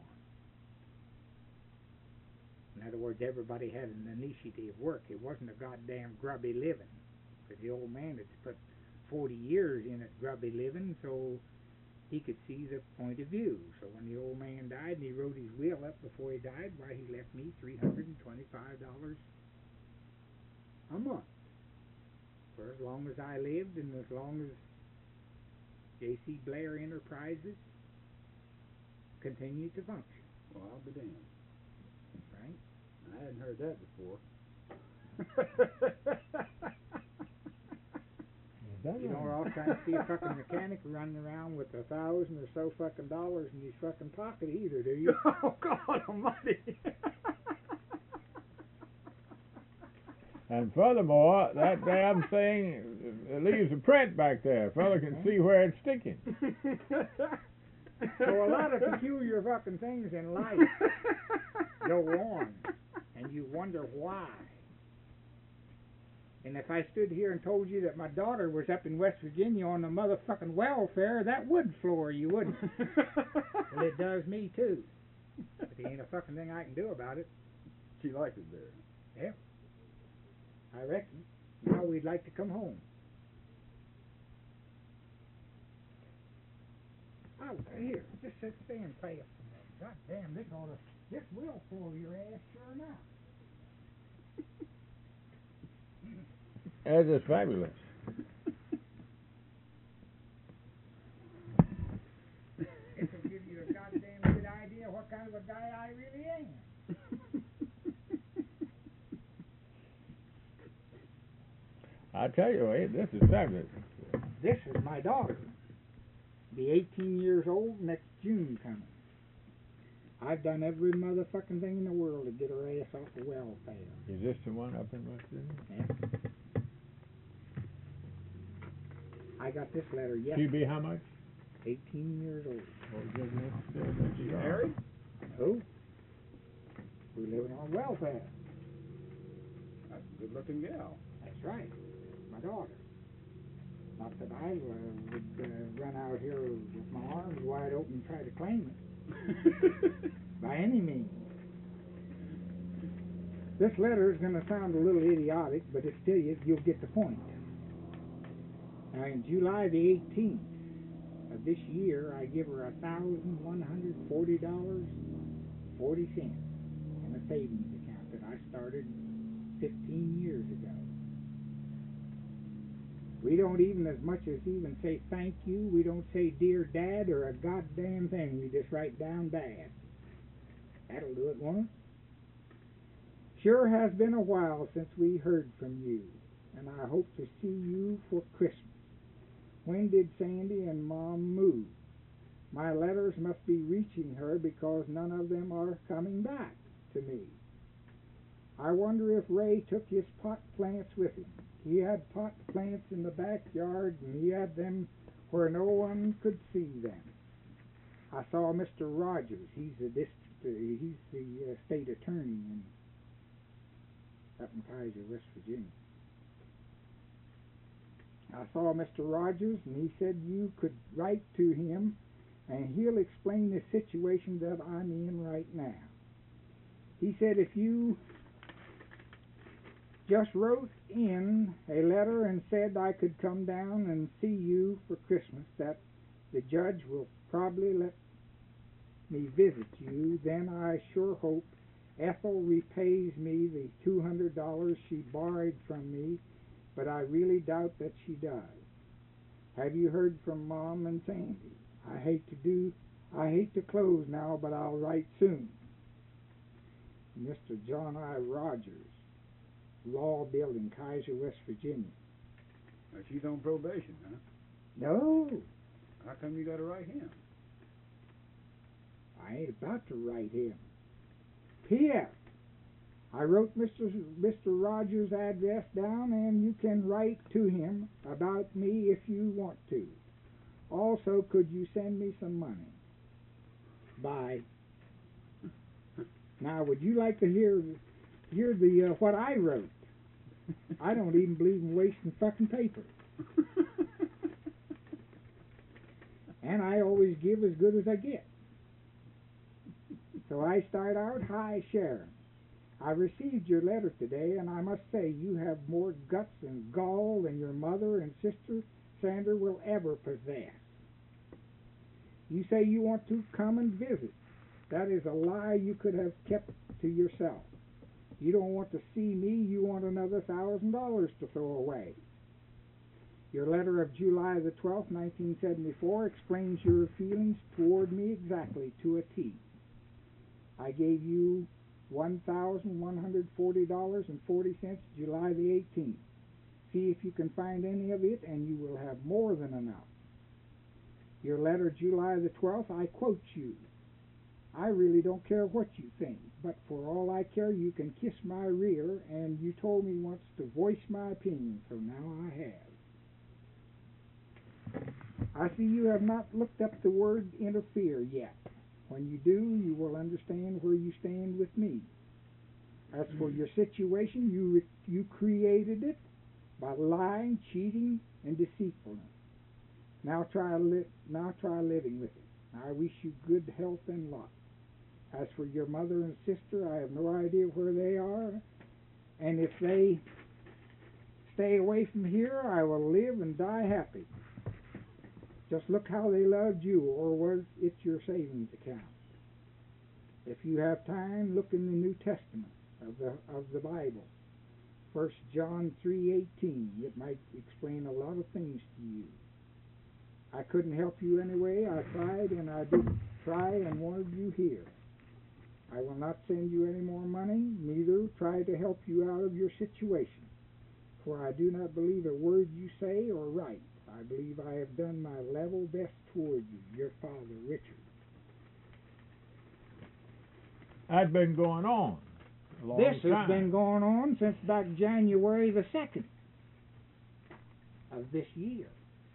In other words, everybody had an initiative work. It wasn't a goddamn grubby living. Because the old man had put forty years in it grubby living, so he could see the point of view. So when the old man died and he wrote his will up before he died, why, he left me three hundred twenty-five dollars a month for as long as I lived and as long as J C Blair Enterprises continued to function. Well, I'll be damned. Right? I hadn't heard that before. You don't all trying to see a fucking mechanic running around with a thousand or so fucking dollars in his fucking pocket either, do you? Oh, God almighty. And furthermore, that damn thing leaves a print back there. A fella can see where it's sticking. So a lot of peculiar fucking things in life go on, and you wonder why. And if I stood here and told you that my daughter was up in West Virginia on the motherfucking welfare, that would floor you, wouldn't it? Well, it does me too. But there ain't a fucking thing I can do about it. She likes it there. Yeah. I reckon. Now we'd like to come home. Oh, here, just sit stay and play it. God damn, this ought to, this will floor your ass, sure enough. That is fabulous. This will give you a goddamn good idea what kind of a guy I really am. I tell you, hey, this is fabulous. This is my daughter. Be eighteen years old next June coming. I've done every motherfucking thing in the world to get her ass off the welfare. Is this the one up in West Virginia? Yeah. I got this letter She yesterday. be how much? eighteen years old. Oh, just next, uh, next You door. married? Oh. We're living on welfare. That's a good looking gal. That's right. My daughter. Not that I uh, would uh, run out here with my arms wide open and try to claim it. By any means. This letter is going to sound a little idiotic, but it's still, you'll get the point. Now, in July the eighteenth of this year, I give her one thousand one hundred forty dollars and forty cents in a savings account that I started fifteen years ago. We don't even as much as even say thank you. We don't say dear Dad or a goddamn thing. We just write down Dad. That'll do it, won't it? Sure has been a while since we heard from you, and I hope to see you for Christmas. When did Sandy and Mom move? My letters must be reaching her because none of them are coming back to me. I wonder if Ray took his pot plants with him. He had pot plants in the backyard, and he had them where no one could see them. I saw Mister Rogers. He's the district, uh, he's the uh, state attorney in up in Kaiser, West Virginia. I saw Mister Rogers, and he said you could write to him, and he'll explain the situation that I'm in right now. He said if you just wrote in a letter and said I could come down and see you for Christmas, that the judge will probably let me visit you, then I sure hope Ethel repays me the two hundred dollars she borrowed from me, but I really doubt that she does. Have you heard from Mom and Sandy? I hate to do, I hate to close now, but I'll write soon. Mister John I. Rogers, Law Building, Kaiser, West Virginia. Now, she's on probation, huh? No, How come you got to write him? I ain't about to write him. P S. I wrote Mister Mister Rogers' address down, and you can write to him about me if you want to. Also, could you send me some money? Bye. Now, would you like to hear hear the uh, what I wrote? I don't even believe in wasting fucking paper. And I always give as good as I get. So I start out, hi Sharon. I received your letter today, and I must say you have more guts and gall than your mother and sister Sandra will ever possess. You say you want to come and visit. That is a lie you could have kept to yourself. You don't want to see me, you want another thousand dollars to throw away. Your letter of July the twelfth, nineteen seventy-four explains your feelings toward me exactly to a T. I gave you one thousand one hundred forty dollars and forty cents July the eighteenth. See if you can find any of it, and you will have more than enough. Your letter July the twelfth, I quote you. I really don't care what you think, but for all I care, you can kiss my rear, and you told me once to voice my opinion, so now I have. I see you have not looked up the word interfere yet. When you do, you will understand where you stand with me. As for your situation, you re- you created it by lying, cheating, and deceitfulness. Now try li- now try living with it. I wish you good health and luck. As for your mother and sister, I have no idea where they are, and if they stay away from here, I will live and die happy. Just look how they loved you, or was it your savings account? If you have time, look in the New Testament of the of the Bible. First John three eighteen. It might explain a lot of things to you. I couldn't help you anyway. I tried and I did try and wanted you here. I will not send you any more money, neither try to help you out of your situation. For I do not believe a word you say or write. I believe I have done my level best toward you, your father, Richard. That's been going on a long This has time. been going on since back January the second of this year.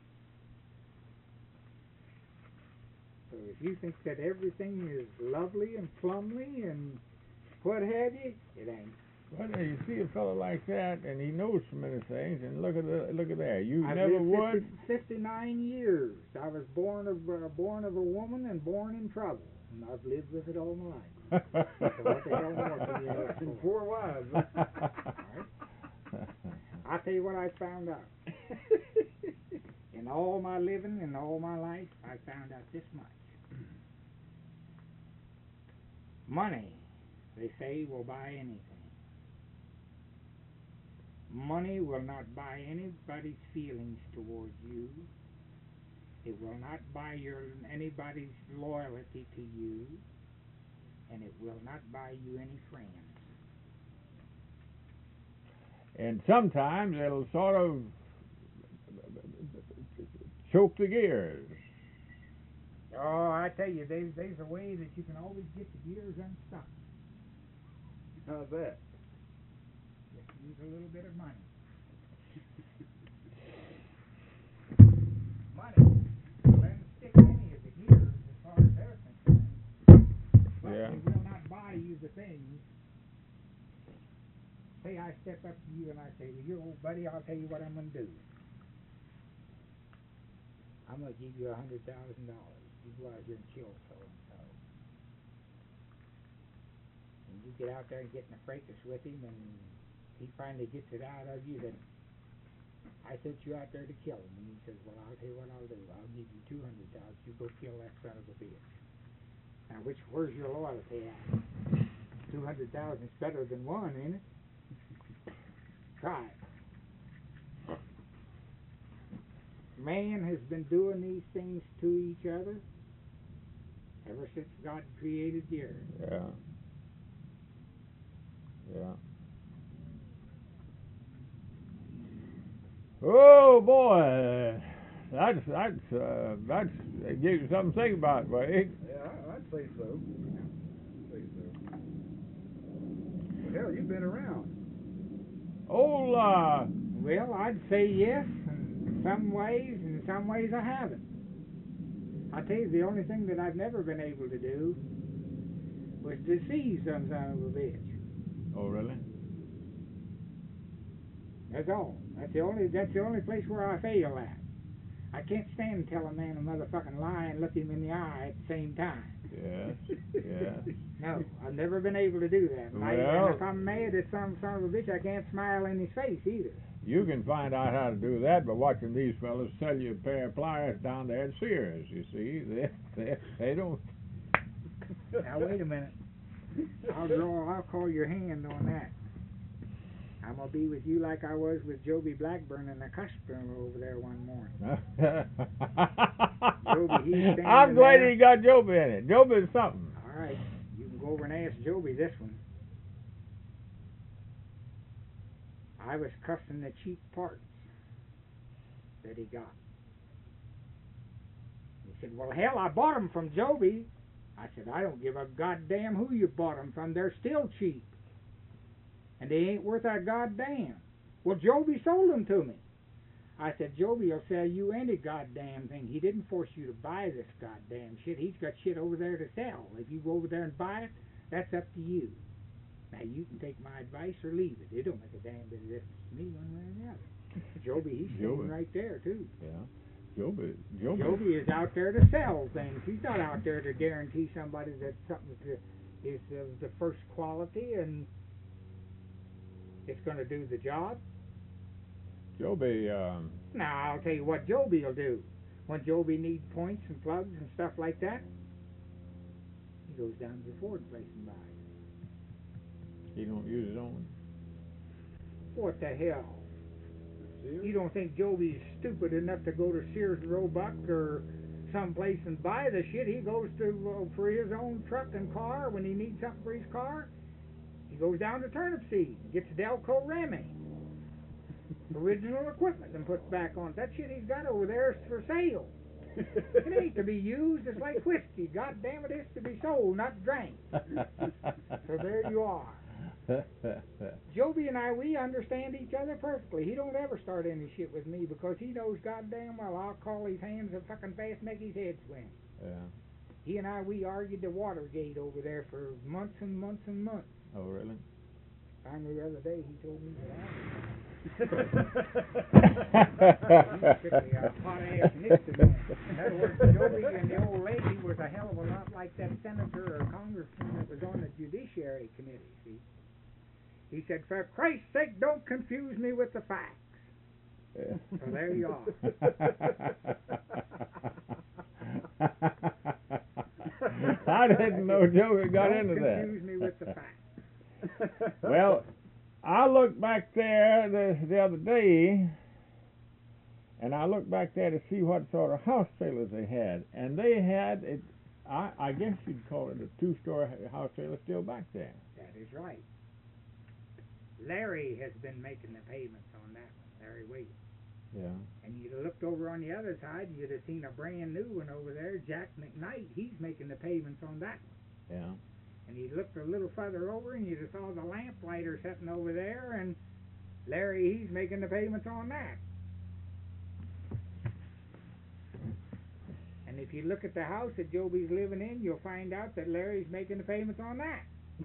So if you think that everything is lovely and plumly and what have you, it ain't. Well, you see a fellow like that, and he knows so many things, and look at the, look at that. You I've never lived would. fifty, fifty-nine years. I was born of uh, born of a woman and born in trouble, and I've lived with it all my life. So what the hell more can you ask And for? four wives. Right? I'll tell you what I found out. In all my living and all my life, I found out this much. Money, they say, will buy anything. Money will not buy anybody's feelings towards you. It will not buy your anybody's loyalty to you. And it will not buy you any friends. And sometimes it'll sort of choke the gears. Oh, I tell you, there's, there's a way that you can always get the gears unstuck. How's that? Just use a little bit of money. Money will unstick any of the gears as far as they're concerned. But Yeah. it will not buy you the things. Say I step up to you and I say, well, you old buddy, I'll tell you what I'm going to do. I'm going to give you a hundred thousand dollars. You go out here and kill so-and-so. And you get out there and get in a fracas with him, and he finally gets it out of you that I sent you out there to kill him. And he says, well, I'll tell you what I'll do. I'll give you two hundred thousand dollars. You go kill that son of a bitch. Now, which, where's your loyalty at? two hundred thousand dollars is better than one, ain't it? Try it. Man has been doing these things to each other ever since God created the earth. Yeah. Yeah. Oh boy, that's that's uh, that's it gives you something to think about, Wade. Yeah, I, I'd say so. I'd say so. Well, hell, you've been around. Oh, uh, Well, I'd say yes in some ways, and in some ways I haven't. I tell you, the only thing that I've never been able to do was deceive some son of a bitch. oh really? That's all. That's the only. That's the only place where I fail at. I can't stand to tell a man a motherfucking lie and look him in the eye at the same time. Yes, yes. No, I've never been able to do that. And, I, Well- and if I'm mad at some son of a bitch, I can't smile in his face either. You can find out how to do that by watching these fellas sell you a pair of pliers down there at Sears. You see, they they, they don't. Now wait a minute. I'll draw. I'll call your hand on that. I'm gonna be with you like I was with Joby Blackburn in the hospital over there one morning. Joby, he's standing I'm glad there. he got Joby in it. Joby's something. All right, you can go over and ask Joby this one. I was cussing the cheap parts that he got. He said, well, hell, I bought them from Joby. I said, I don't give a goddamn who you bought them from. They're still cheap. And they ain't worth a goddamn. Well, Joby sold them to me. I said, Joby will sell you any goddamn thing. He didn't force you to buy this goddamn shit. He's got shit over there to sell. If you go over there and buy it, that's up to you. Now, you can take my advice or leave it. It don't make a damn bit of difference to me one way or the other. Joby, he's Joby. sitting right there, too. Yeah. Joby. Joby. Joby is out there to sell things. He's not out there to guarantee somebody that something is of the first quality and it's going to do the job. Joby. Um, Now, I'll tell you what Joby will do. when Joby needs points and plugs and stuff like that, he goes down to the Ford place and buys. He don't use his own. What the hell? See? You don't think Joby's stupid enough to go to Sears Roebuck or someplace and buy the shit? He goes to uh, for his own truck and car when he needs something for his car. He goes down to Turnip Seed and gets Delco Remy original equipment and puts back on it. That shit he's got over there is for sale. It ain't to be used. It's like whiskey. God damn it, it's to be sold, not drank. So there you are. Joby and I, we understand each other perfectly. He don't ever start any shit with me because he knows goddamn well I'll call his hands a fucking fast, make his head swim. Yeah. He and I, we argued the Watergate over there for months and months and months. Oh, really? Finally, the other day, he told me that I He's strictly a hot-ass Nixon. In other words, Joby and the old lady was a hell of a lot like that senator or congressman that was on the Judiciary Committee, see? He said, for Christ's sake, don't confuse me with the facts. Yeah. So there you are. I didn't know Joby got don't into that. confuse me with the facts. Well, I looked back there the, the other day, and I looked back there to see what sort of house trailers they had, and they had it. I, I guess you'd call it a two-story house trailer still back there. That is right. Larry has been making the payments on that one, Larry Williams. Yeah. And you'd have looked over on the other side, and you'd have seen a brand new one over there, Jack McKnight. He's making the payments on that one. Yeah. And you looked a little further over, and you'd have saw the lamplighter sitting over there, and Larry, he's making the payments on that. And if you look at the house that Joby's living in, you'll find out that Larry's making the payments on that.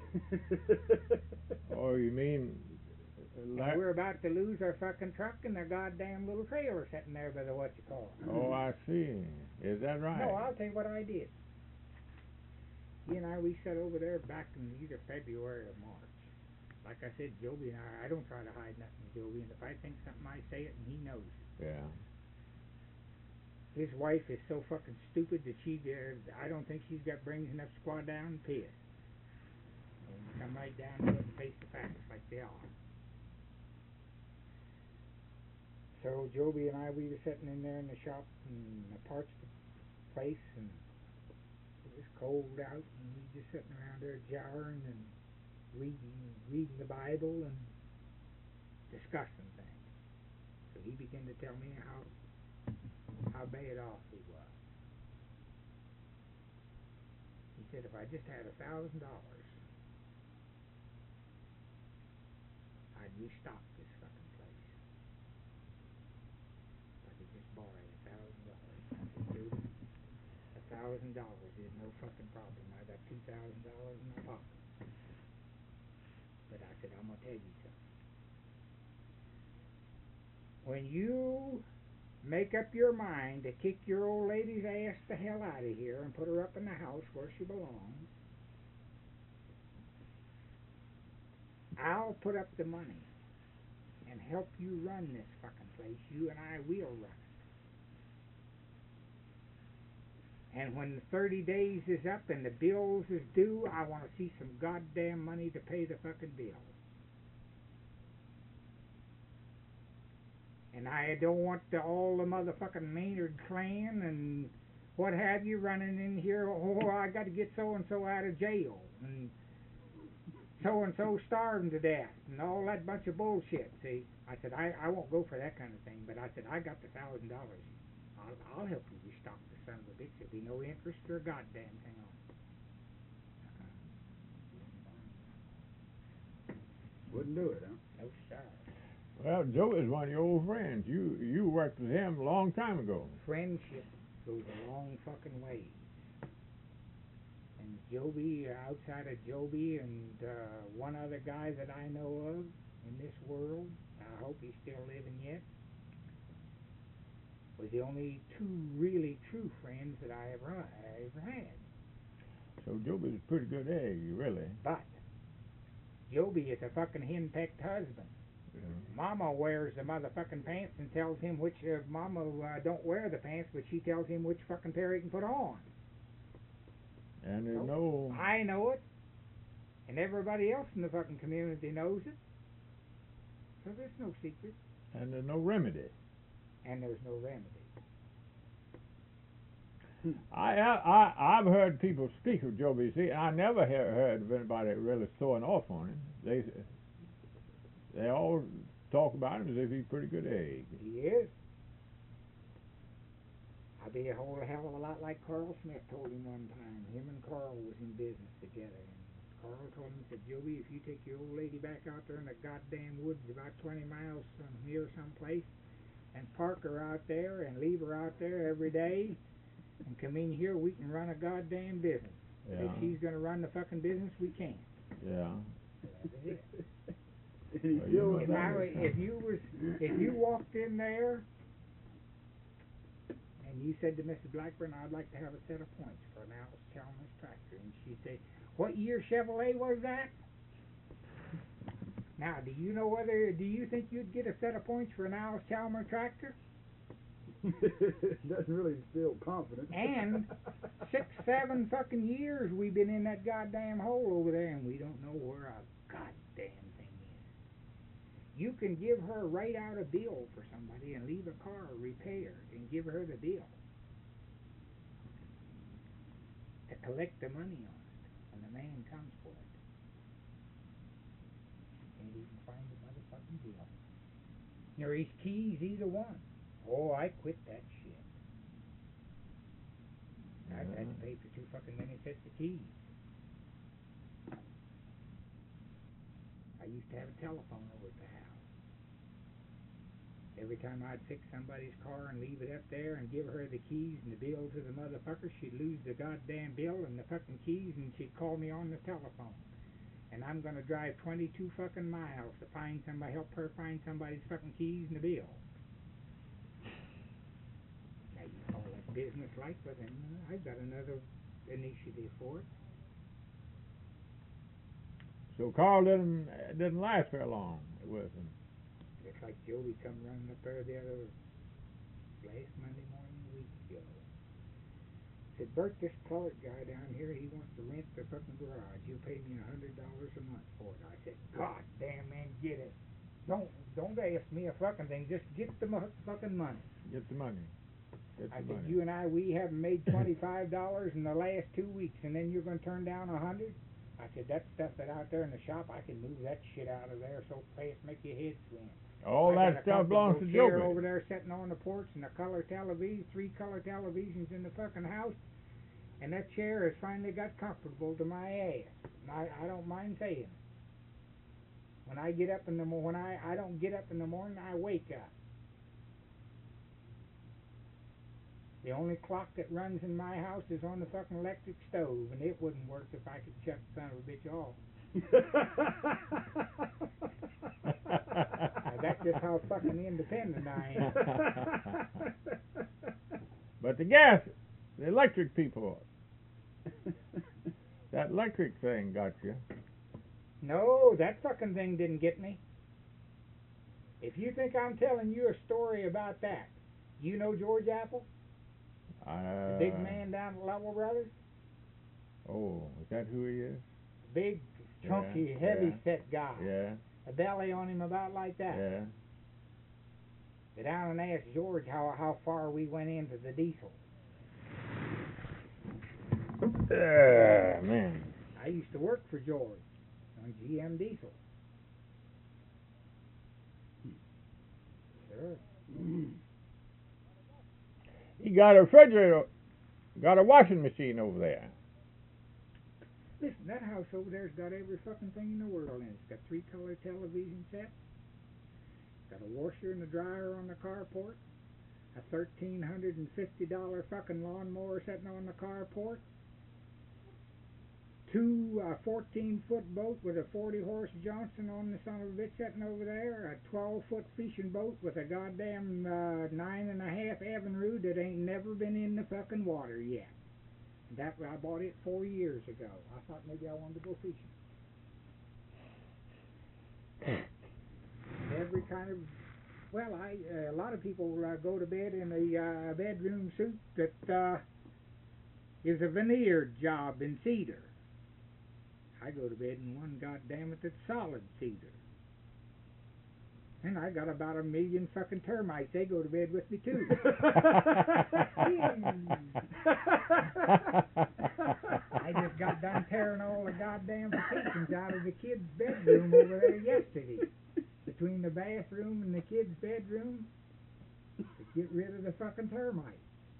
Oh, you mean? And La- we're about to lose our fucking truck and their goddamn little trailer sitting there by the what you call it. Oh, I see. Is that right? No, I'll tell you what I did. He and I, we sat over there back in either February or March. Like I said, Joby and I, I don't try to hide nothing from Joby, and if I think something, I say it, and he knows it. Yeah. His wife is so fucking stupid that she, uh, I don't think she's got brains enough to squat down and piss. And come right down to it and face the facts like they are. So Joby and I, we were sitting in there in the shop in the parts place, and it was cold out, and we just sitting around there jarring and reading, reading the Bible and discussing things. So he began to tell me how how bad off he was. He said, if I just had a thousand dollars, I'd restock this fucking place. If I could just borrow a thousand dollars. I said, dude, a thousand dollars is no fucking problem. I got two thousand dollars in my pocket. But I said, I'm gonna tell you something. When you make up your mind to kick your old lady's ass the hell out of here and put her up in the house where she belongs, I'll put up the money and help you run this fucking place. You and I will run it. And when the thirty days is up and the bills is due, I want to see some goddamn money to pay the fucking bills. And I don't want the, all the motherfucking Maynard clan and what have you running in here. Oh, I got to get so-and-so out of jail. And so-and-so starving to death. And all that bunch of bullshit, see. I said, I, I won't go for that kind of thing. But I said, I got the thousand dollars. I'll, I'll help you restock the son of a bitch. There'll be no interest or a goddamn thing on it. Wouldn't do it, huh? No, sir. Well, Joe is one of your old friends. You you worked with him a long time ago. Friendship goes a long fucking way. And Joby, outside of Joby and uh, one other guy that I know of in this world, I hope he's still living yet, was the only two really true friends that I ever, I ever had. So Joby's a pretty good egg, really. But Joby is a fucking henpecked husband. Mama wears the motherfucking pants and tells him which, uh, Mama uh, don't wear the pants, but she tells him which fucking pair he can put on. And there's So, no. I know it, and everybody else in the fucking community knows it. So there's no secret, And there's no remedy. and there's no remedy. I, I, I, I've heard people speak of Joe B C. I never hear, heard of anybody really throwing off on him. They, they all talk about him as if he's a pretty good egg. He is. I'd be a whole hell of a lot like Carl Smith told him one time. Him and Carl was in business together, and Carl told him, he said, Joey, if you take your old lady back out there in the goddamn woods about twenty miles from here someplace, and park her out there and leave her out there every day, and come in here, we can run a goddamn business. Yeah. If she's going to run the fucking business, we can't. Yeah. And he Well, still you was If, know, I, angry. if you was, if you walked in there and you said to Missus Blackburn, I'd like to have a set of points for an Alice Chalmers tractor, and she'd say, what year Chevrolet was that? Now, do you know whether, do you think you'd get a set of points for an Alice Chalmers tractor? Doesn't really feel confident. And six, seven fucking years we've been in that goddamn hole over there, and we don't know where a goddamn thing is. You can give her right out a bill for somebody and leave a car repaired and give her the bill to collect the money on it when the man comes for it. Can't even find the motherfucking bill. Nor his keys, either one. Oh, I quit that shit. I've had to pay for two fucking many sets of keys. I used to have a telephone over at the house. Every time I'd fix somebody's car and leave it up there and give her the keys and the bill to the motherfucker, she'd lose the goddamn bill and the fucking keys, and she'd call me on the telephone. And I'm gonna drive twenty-two fucking miles to find somebody, help her find somebody's fucking keys and the bill. Now you call that business like, but then uh, I've got another initiative for it. So Carl didn't didn't last very long with him. Looks like Joey come running up there the other last Monday morning a week ago. Said, Bert, this colored guy down here, he wants to rent the fucking garage. You'll pay me a hundred dollars a month for it. I said, God damn, man, get it. Don't don't ask me a fucking thing. Just get the mu- fucking money. Get the money. Get the I said, money. you and I, we haven't made twenty-five dollars in the last two weeks, and then you're going to turn down a hundred? I said, that stuff that out there in the shop, I can move that shit out of there so fast make your head swim. All I that got a stuff belongs to comfortable chair Joby. over there sitting on the porch, and a color television, three color televisions in the fucking house, and that chair has finally got comfortable to my ass. And I, I don't mind saying it. When I get up in the morning, when I, I don't get up in the morning, I wake up. The only clock that runs in my house is on the fucking electric stove, and it wouldn't work if I could shut the son of a bitch off. Now, that's just how fucking independent I am. But the gas, the electric people, that electric thing got you. No, that fucking thing didn't get me. If you think I'm telling you a story about that, you know George Apple? Uh, The big man down at Lovell Brothers? Oh, is that who he is? Big, chunky, Yeah, heavy yeah. set guy. Yeah, A belly on him about like that. yeah. Go down and ask George how, how far we went into the diesel. Yeah, man. I used to work for George on G M Diesel. Sure. He got a refrigerator, got a washing machine over there. Listen, that house over there's got every fucking thing in the world in it. It's got three color television sets. Got a washer and a dryer on the carport. A thirteen hundred and fifty dollar fucking lawnmower sitting on the carport. Two uh, fourteen foot boat with a forty horse Johnson on the son of a bitch sitting over there. A twelve foot fishing boat with a goddamn uh, nine and a half Evinrude that ain't never been in the fucking water yet. That I bought it four years ago. I thought maybe I wanted to go fishing. every kind of, well, I uh, a lot of people uh, go to bed in a uh, bedroom suit that uh, is a veneered job in cedar. I go to bed in one, goddamn it, that's solid cedar. And I got about a million fucking termites. They go to bed with me too. I just got done tearing all the goddamn partitions out of the kid's bedroom over there yesterday. Between the bathroom and the kid's bedroom, to get rid of the fucking termites.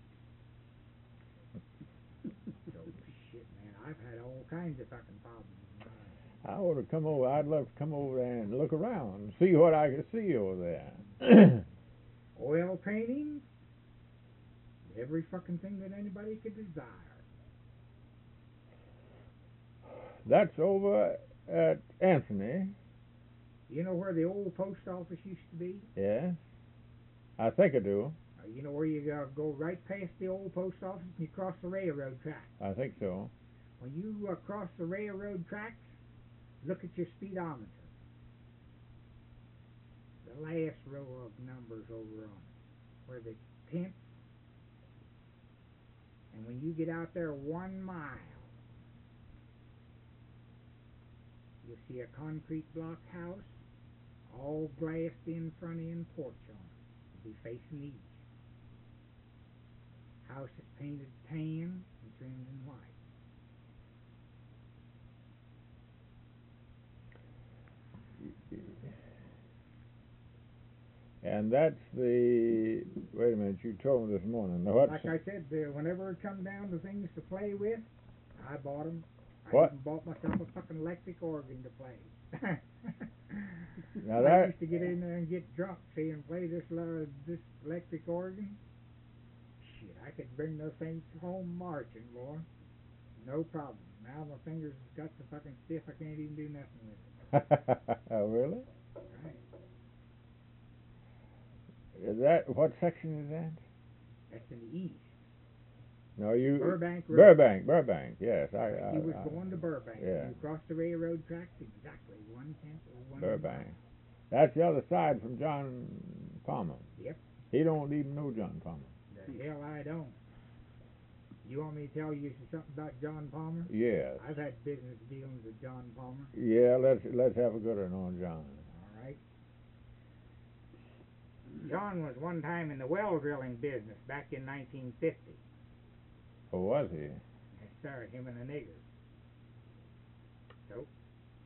So shit, man, I've had all kinds of fucking problems. I ought to come over. I'd love to come over there and look around and see what I can see over there. Oil paintings, every fucking thing that anybody could desire. That's over at Anthony. You know where the old post office used to be? Yes, I think I do. Uh, you know where you uh, go right past the old post office and you cross the railroad track. I think so. When you uh, cross the railroad tracks, look at your speedometer. The last row of numbers over on it, where the tenth. And when you get out there one mile, you'll see a concrete block house, all glassed in front end porch on it. It'll be facing east. House is painted tan and trimmed in white. And that's the, wait a minute, you told me this morning. Now, what's, Like I said, uh, whenever it come down to things to play with, I bought them. I What? even bought myself a fucking electric organ to play. Now I that- used to get in there and get drunk, see, and play this uh, this electric organ. Shit, I could bring those things home marching, boy. No problem. Now my fingers got so fucking stiff I can't even do nothing with it. really? Right. Is that, what section is that? That's in the east. No, you. Burbank Road. Burbank, Burbank, yes. I, I, He was I- going to Burbank. yeah. You cross the railroad tracks exactly one tenth or one. Burbank. That's the other side from John Palmer. Yep. He don't even know John Palmer. The hell I don't. You want me to tell you something about John Palmer? Yes. I've had business dealings with John Palmer. Yeah, let's let's have a good one on John. All right. John was one time in the well drilling business back in nineteen fifty. Or was he? Yes, sir, him and a nigger. So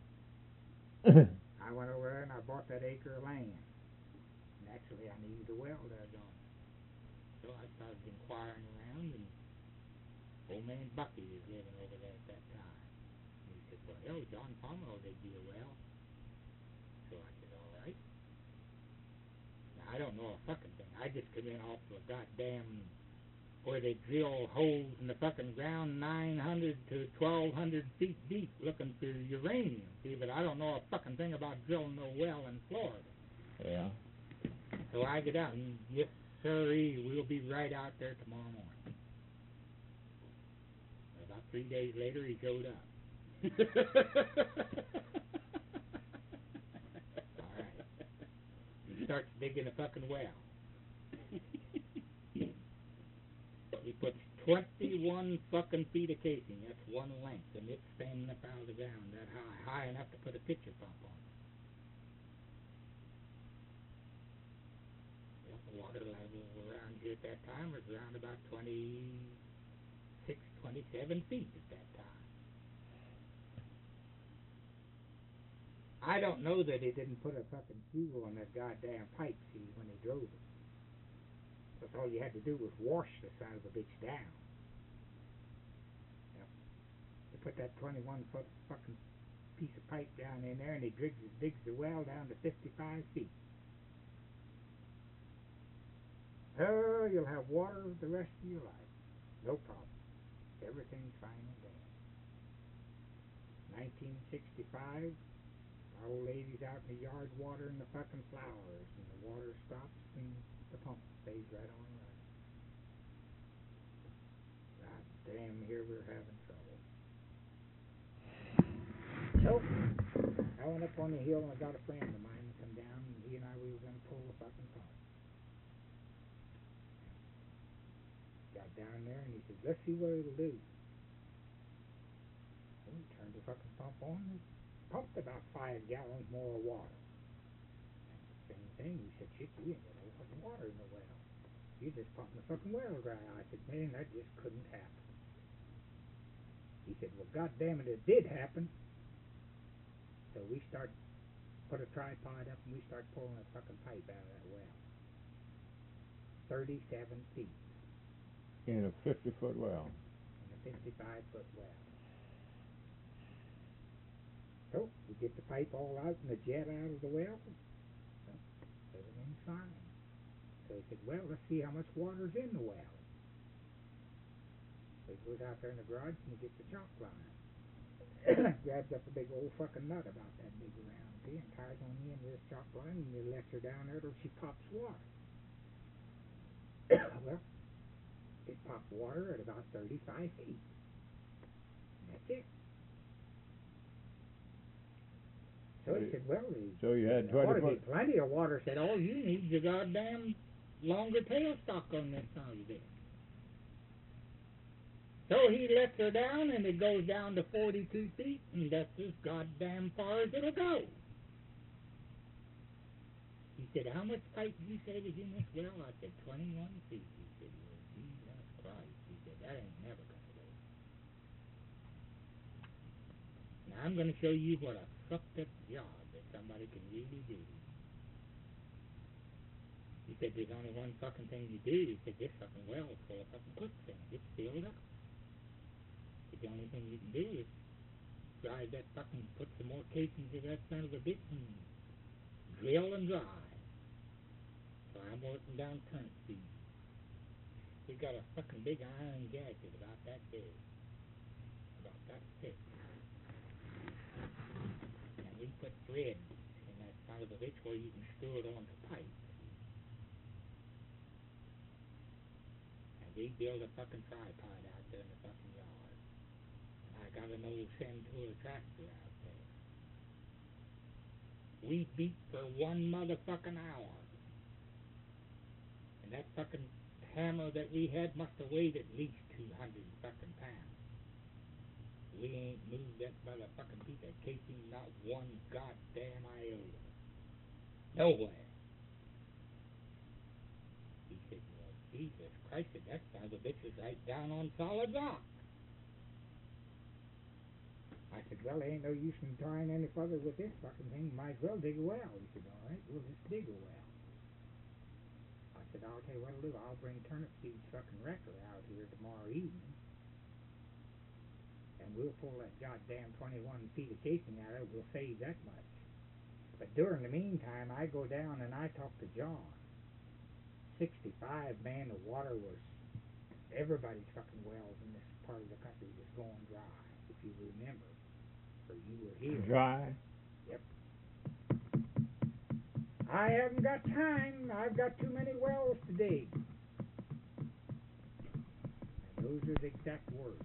I went over there and I bought that acre of land. Naturally, I needed a well there, John. So I started inquiring around, and old man Bucky was living over there at that time. And he said, well, hell, John Palmer will dig you a well. So I said, all right. Now, I don't know a fucking thing. I just come in off the goddamn where they drill holes in the fucking ground nine hundred to twelve hundred feet deep looking for uranium. See, but I don't know a fucking thing about drilling no well in Florida. Yeah. So I get out and, yes, sirree, we'll be right out there tomorrow morning. About three days later, he showed up. All right. He starts digging a fucking well. He puts twenty-one fucking feet of casing. That's one length, and it's standing up out of the ground that high, high enough to put a pitcher pump on it. Well, the water level around here at that time was around about twenty-six, twenty-seven feet at that time. I don't know that he didn't put a fucking fuel on that goddamn pipe, see, when he drove it. That's all you had to do was wash the side of the bitch down. Yep. He put that twenty-one foot fucking piece of pipe down in there, and he digs, digs the well down to fifty-five feet. Oh, you'll have water the rest of your life. No problem. Everything's fine and dandy. nineteen sixty-five, our old lady's out in the yard watering the fucking flowers, and the water stops, and the pump stays right on running. God damn, here we're having trouble. So, I went up on the hill and I got a friend of mine to come down and he and I, we were going to pull the fucking pump. Got down there and he said, let's see what it'll do. So we turned the fucking pump on and pumped about five gallons more of water. Same thing, he said, shit, you ain't got no fucking water in the well. You just pumping the fucking well dry. I said, man, that just couldn't happen. He said, well, goddamn it, it did happen. So we start, put a tripod up and we start pulling a fucking pipe out of that well. thirty-seven feet. In a fifty-foot well. In a fifty-five foot well. So we get the pipe all out and the jet out of the well. So everything's fine. So he said, well, let's see how much water's in the well. So he goes out there in the garage and he gets the chalk line. Grabs up a big old fucking nut about that big around, see, and ties on the end of this chalk line and he lets her down there till she pops water. Well, it popped water at about thirty-five feet. And that's it. So he said, well, he So you had ought twenty to be foot. plenty of water. Said, all you need is a goddamn longer tailstock on this side of it. So he lets her down, and it goes down to forty-two feet, and that's as goddamn far as it'll go. He said, how much pipe did you say was in this well? I said, twenty-one feet. He said, well, Jesus Christ. He said, that ain't never gonna do. Now I'm gonna show you what a fucked up job that somebody can really do. He said, there's only one fucking thing you do. He said, this fucking well is full of fucking quicksand. It's filled up. The only thing you can do is drive that fucking, put some more casings in that son of a bitch and drill and drive. So I'm working down current speed. We got a fucking big iron gadget about that big. About that thick. And we put thread in that son of a bitch where you can screw it on the pipe. And we build a fucking tripod out there in the fucking yard. I got an old Centura tractor out there. We beat for one motherfucking hour. And that fucking hammer that we had must have weighed at least two hundred fucking pounds. We ain't moved that motherfucking piece of casing not one goddamn iota. Nowhere. He said, well, Jesus Christ, that son of a bitch is right down on solid rock. I said, well, there ain't no use in trying any further with this fucking thing. Might as well dig a well. He said, all right, we'll just dig a well. I said, I'll tell you what I'll do. I'll bring Turnip Seed's fucking wrecker out here tomorrow evening. And we'll pull that goddamn twenty-one feet of casing out of it. We'll save that much. But during the meantime, I go down and I talk to John. sixty-five, man, the water was... Everybody's fucking wells in this part of the country was going dry, if you remember. Or you were here. Dry? Yep. I haven't got time. I've got too many wells to dig. And those are the exact words.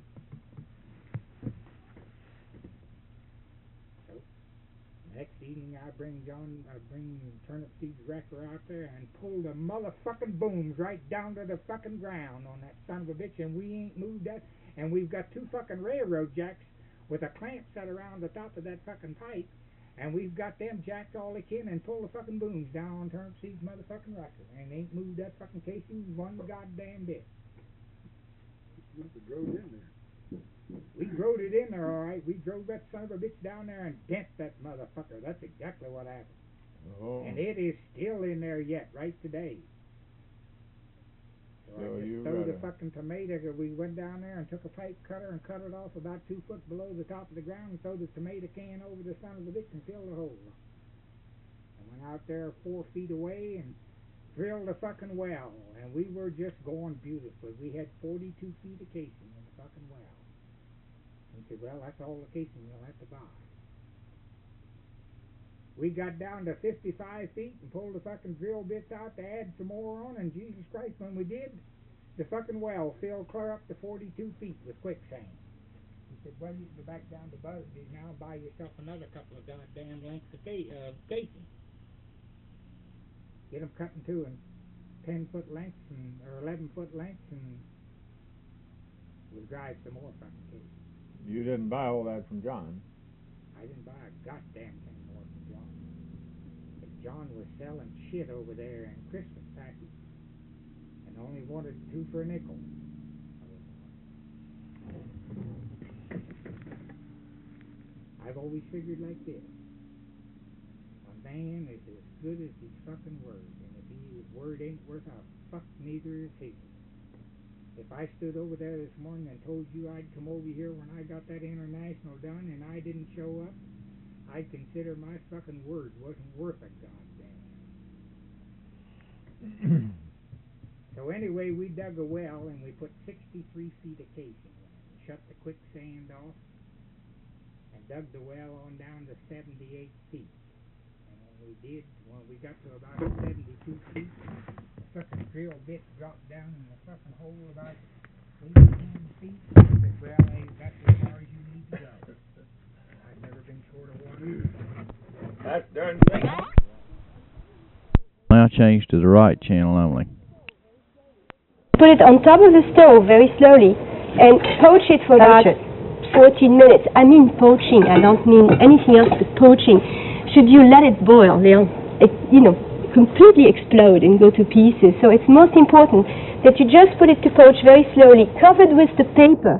So, next evening I bring John, I bring Turnip Seed's wrecker out there and pull the motherfucking booms right down to the fucking ground on that son of a bitch, and we ain't moved that. And we've got two fucking railroad jacks with a clamp set around the top of that fucking pipe, and we've got them jacked all they can and pull the fucking booms down on Turnip Seed's motherfucking wrecker, and ain't moved that fucking casing one goddamn bit. You must have drove in there. We drove it in there, all right. We drove that son of a bitch down there and dent that motherfucker. That's exactly what happened. Oh. And it is still in there yet, right today. So, So I just you threw the gotta- fucking tomato. We went down there and took a pipe cutter and cut it off about two foot below the top of the ground and threw the tomato can over the son of the bitch and filled the hole. And went out there four feet away and drilled a fucking well. And we were just going beautifully. We had forty-two feet of casing in the fucking well. And he said, well, that's all the casing you'll have to buy. We got down to fifty-five feet and pulled the fucking drill bits out to add some more on, and Jesus Christ, when we did, the fucking well filled clear up to forty-two feet with quicksand. He said, well, you can go back down to Busby's now and buy yourself another couple of goddamn lengths of ca- uh, casing. get them cut in two and ten foot lengths and or eleven foot lengths, and we'll drive some more from the case. You didn't buy all that from John. I didn't buy a goddamn thing more from John. If John was selling shit over there in Christmas package and only wanted two for a nickel. I've always figured like this. A man is as good as his fucking word, and if his word ain't worth a fuck, neither is his. If I stood over there this morning and told you I'd come over here when I got that international done and I didn't show up, I'd consider my fucking word wasn't worth a goddamn. So anyway, we dug a well and we put sixty-three feet of casing in it, shut the quicksand off, and dug the well on down to seventy-eight feet. And when we did, when we got to about seventy-two feet, the fucking drill bit dropped down in the fucking hole about eighteen feet. I said, well, hey, that's as far as you need to go. I've never been short of water. That's darn thing. Now change to the right channel only. Put it on top of the stove very slowly and poach it for about fourteen minutes. I mean poaching. I don't mean anything else but poaching. Should you let it boil, they'll, it, you know, completely explode and go to pieces. So it's most important that you just put it to poach very slowly, covered with the paper.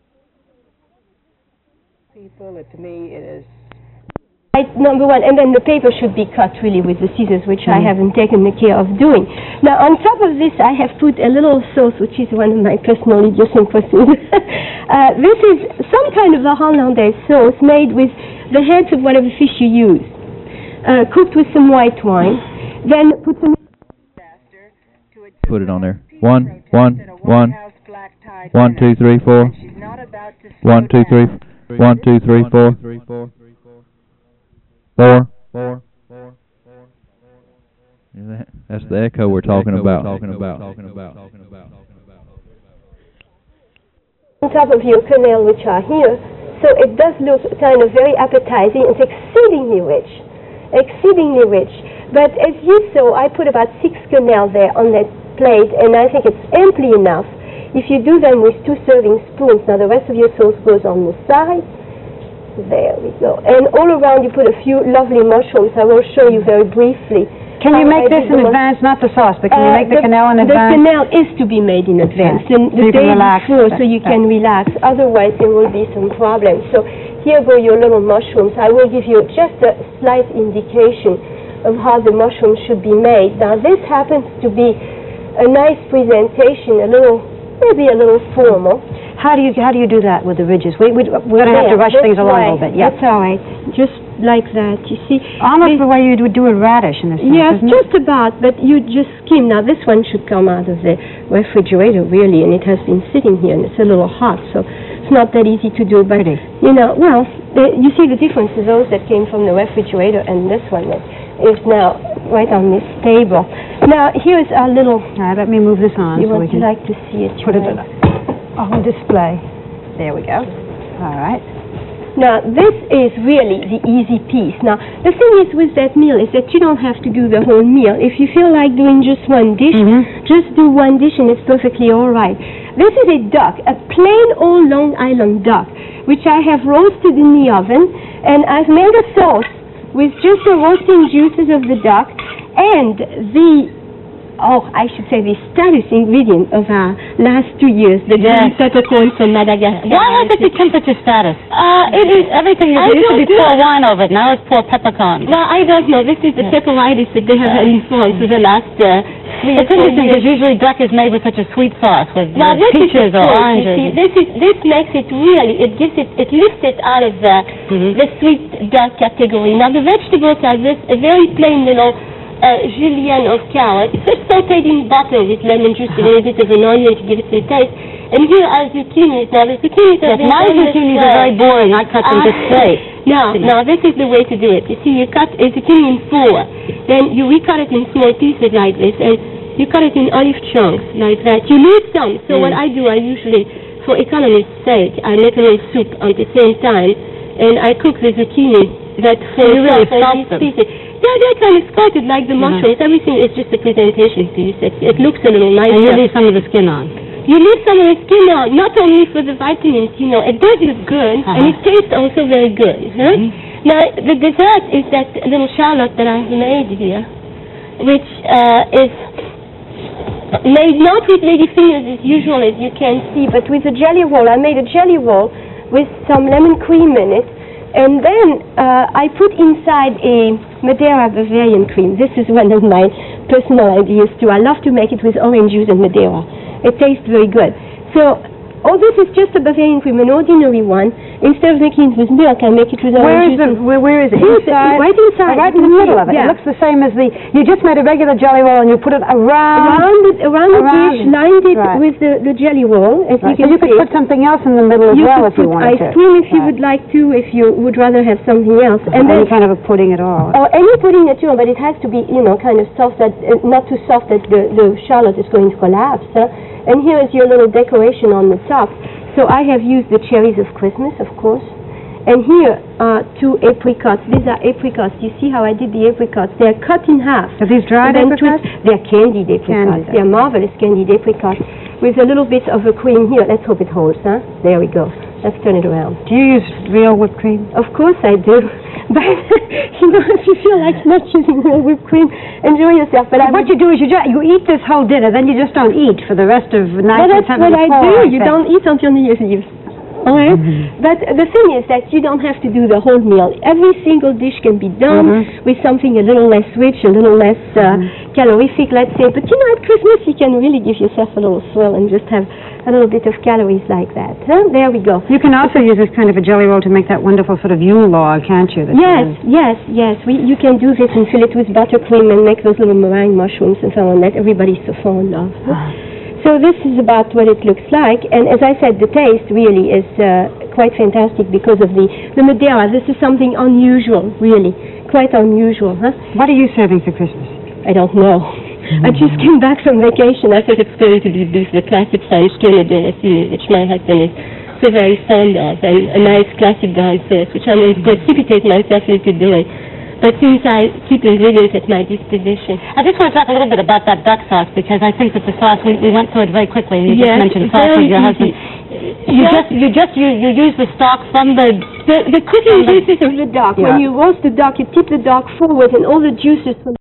People, to me, it is. Right, number one, and then the paper should be cut really with the scissors, which mm. I haven't taken the care of doing. Now, on top of this, I have put a little sauce, which is one of my personal idiosyncrasies. uh, this is some kind of a hollandaise sauce made with the heads of whatever fish you use, uh, cooked with some white wine. Then put some. Put it on there. One, one, one, one, two, three, four. One, two, three, one, two, three, four. Four. Four. That, that's the echo we're talking about. Talking about. Talking about. Talking about. On top of your quenelle, which are here, so it does look kind of very appetizing. It's exceedingly rich, exceedingly rich. But as you saw, I put about six quenelle there on that plate, and I think it's amply enough. If you do them with two serving spoons, now the rest of your sauce goes on the side. There we go. And all around you put a few lovely mushrooms. I will show you very briefly. Can you make this in advance? Not the sauce, but can you make the quenelle in advance? The quenelle is to be made in advance. Okay. The, the day before, so you can relax. Otherwise, there will be some problems. So here go your little mushrooms. I will give you just a slight indication of how the mushrooms should be made. Now, this happens to be a nice presentation, a little, maybe a little formal. How do you how do you do that with the ridges? We, we, we're going to have to rush things along a little bit. Yeah, that's all right. Just like that, you see. Almost the way you would do a radish in this sense, yes, isn't just it? about, but you just skim. Now, this one should come out of the refrigerator, really, and it has been sitting here, and it's a little hot, so it's not that easy to do. But, Pretty. you know, well, the, you see the difference is those that came from the refrigerator and this one that is now right on this table. Now, here's our little... All right, let me move this on. You so want we can to like to see it, put right? it on display. There we go. All right. Now, this is really the easy piece. Now, the thing is with that meal is that you don't have to do the whole meal. If you feel like doing just one dish, mm-hmm. just do one dish and it's perfectly all right. This is a duck, a plain old Long Island duck, which I have roasted in the oven, and I've made a sauce with just the roasting juices of the duck and the oh, I should say the status ingredient of our last two years, the yes. peppercorn from Madagascar. Why was it the temperature status? Uh, it is everything. It used to be pour wine over it. Now it's pour peppercorn. Well, I don't know. This is the pepperitis that they have informed for the last uh, three It's interesting because usually duck is made with such a sweet sauce with, well, with peaches or sauce, oranges. See, this is this makes it really. It gives it. It lifts it out of the mm-hmm. the sweet duck category. Now the vegetables are this a very plain little. Uh, julienne of carrots, just sauteed in butter with lemon juice and a bit of an onion to give it some taste. And here are zucchinis. Now the zucchinis are yes, my zucchinis are very boring. I cut them uh, just straight. Now, now this is the way to do it. You see, you cut a zucchini in four, then you recut it in small pieces like this, and you cut it in olive chunks like that. You leave some. So mm. what I do, I usually, for economy's sake, I make a little soup at the same time, and I cook the zucchini that So you really for felt these them. species. Yeah, they're kind of spotted like the Uh-huh. mushrooms. Everything is just a presentation piece. It, it looks a little nicer. And you leave some of the skin on. You leave some of the skin out, not only for the vitamins, you know, it does look good, Uh-huh. and it tastes also very good. Huh? Mm-hmm. Now, the dessert is that little shallot that I've made here, which uh, is made not with lady fingers as usual, as you can see, But with a jelly roll, I made a jelly roll with some lemon cream in it, and then uh, I put inside a Madeira Bavarian cream. This is one of my personal ideas too. I love to make it with orange juice and Madeira. It tastes very good. So all this is just a Bavarian cream, an ordinary one. Instead of making it with milk, I make it with Where orange is juice. the, where, where is it? Here's the- Inside? right inside. Oh, right in You the can middle see of it. yeah. It looks the same as the, you just made a regular jelly roll and you put it around. Around the, around the Around dish, it. lined it Right. with the, the jelly roll, as Right. you So can you could see. put something else in the middle as you well could if you put wanted ice to. cream if you Right. would like to, if you would rather have something else. And Any then, kind of a pudding at all. or any pudding at all, but it has to be, you know, kind of soft, that uh, not too soft that the, the shallot is going to collapse. Huh? And here is your little decoration on the top. So I have used the cherries of Christmas, of course. And here are two apricots. These are apricots. You see how I did the apricots? They're cut in half. Are these dried And then apricots? twist- They're candied apricots. Candied. They're marvelous candied apricots with a little bit of a cream here. Let's hope it holds, huh? There we go. Let's turn it around. Do you use real whipped cream? Of course I do. But, you know, if you feel like not using real whipped cream, enjoy yourself. But I What you do is you just, you eat this whole dinner, then you just don't eat for the rest of the night. Well, that's and what seven I to four, do. I You think. don't eat until New Year's Eve. All right? But the thing is that you don't have to do the whole meal. Every single dish can be done Mhm. with something a little less rich, a little less uh, calorific, let's say. But you know, at Christmas you can really give yourself a little thrill and just have a little bit of calories like that. Huh? There we go. You can also use this kind of a jelly roll to make that wonderful sort of Yule log, can't you? that Yes, you- yes, yes. We, you can do this and fill it with buttercream and make those little meringue mushrooms and so on that everybody's so fond of. So this is about what it looks like, and as I said, the taste really is uh, quite fantastic because of the, the Madeira. This is something unusual, really, quite unusual, huh? What are you serving for Christmas? I don't know. I just came back from vacation. I thought it's going to be this, the classic French Canadian, which my husband is so very fond of, and a nice classic Guy sauce, which I'm going to precipitate myself into doing. But since I keep ingredients at my disposition. I just want to talk a little bit about that duck sauce, because I think that the sauce, we, we went through it very quickly. You Yes, just mentioned sauce very with your easy. husband. You Yes. just, you just, you, you use the stock from the... The, the cooking From the- juices of the duck, Yeah. when you roast the duck, you tip the duck forward and all the juices from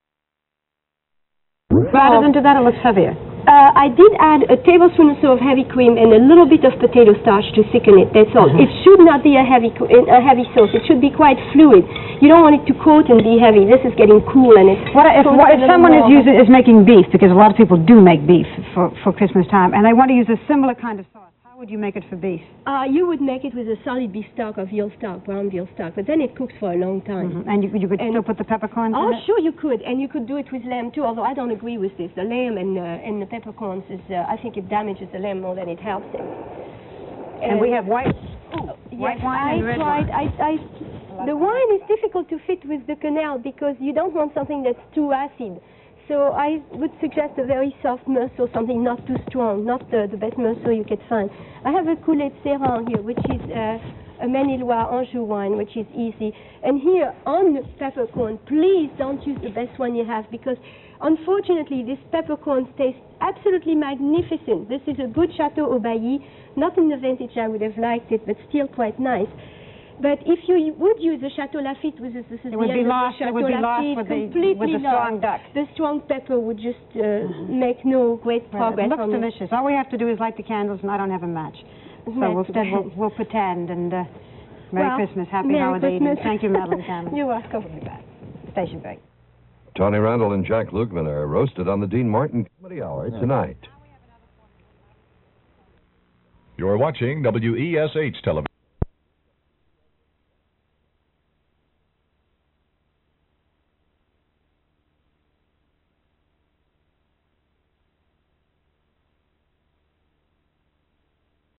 Rather than do that, it looks heavier. Uh, I did add a tablespoon or so of heavy cream and a little bit of potato starch to thicken it, that's all. It should not be a heavy co- a heavy sauce. It should be quite fluid. You don't want it to coat and be heavy. This is getting cool and it's... What if, coats what, a if little someone is more. using is making beef, because a lot of people do make beef for, for Christmas time, and they want to use a similar kind of sauce, how would you make it for beef? Uh, you would make it with a solid beef stock or veal stock, brown veal stock, but then it cooks for a long time. Mhm. And you, you could And- still put the peppercorns Oh, in it? sure you could, and you could do it with lamb too, although I don't agree with this. The lamb and, uh, and the peppercorns is, uh, I think it damages the lamb more than it helps it. And we have white, Yes, white wine I and red tried, wine. I, I, the wine is difficult to fit with the canal because you don't want something that's too acid. So I would suggest a very soft Meursault, something not too strong, not the, the best Meursault you could find. I have a Coulet de Serran here, which is uh, a Maine-et-Loire Anjou wine, which is easy. And here on the peppercorn, please don't use the best one you have because unfortunately this peppercorn tastes absolutely magnificent. This is a good Chateau Aubailly, not in the vintage I would have liked it, but still quite nice. But if you would use the Chateau Lafite, which is, this is It the would end be of the lost, it would Chateau be lost Lafite, with the, completely with the strong lost. duck. The strong pepper would just uh, make no great progress It looks on delicious. All we have to do is light the candles, and I don't have a match. So That's we'll, instead we'll, bad. we'll pretend, and uh, Merry Well, Christmas, Happy Merry Holiday Christmas. Evening. Thank you, Madeline Cameron. You're welcome. Station break. Tony Randall and Jack Lukeman are roasted on the Dean Martin Comedy Hour tonight. You're watching W E S H television.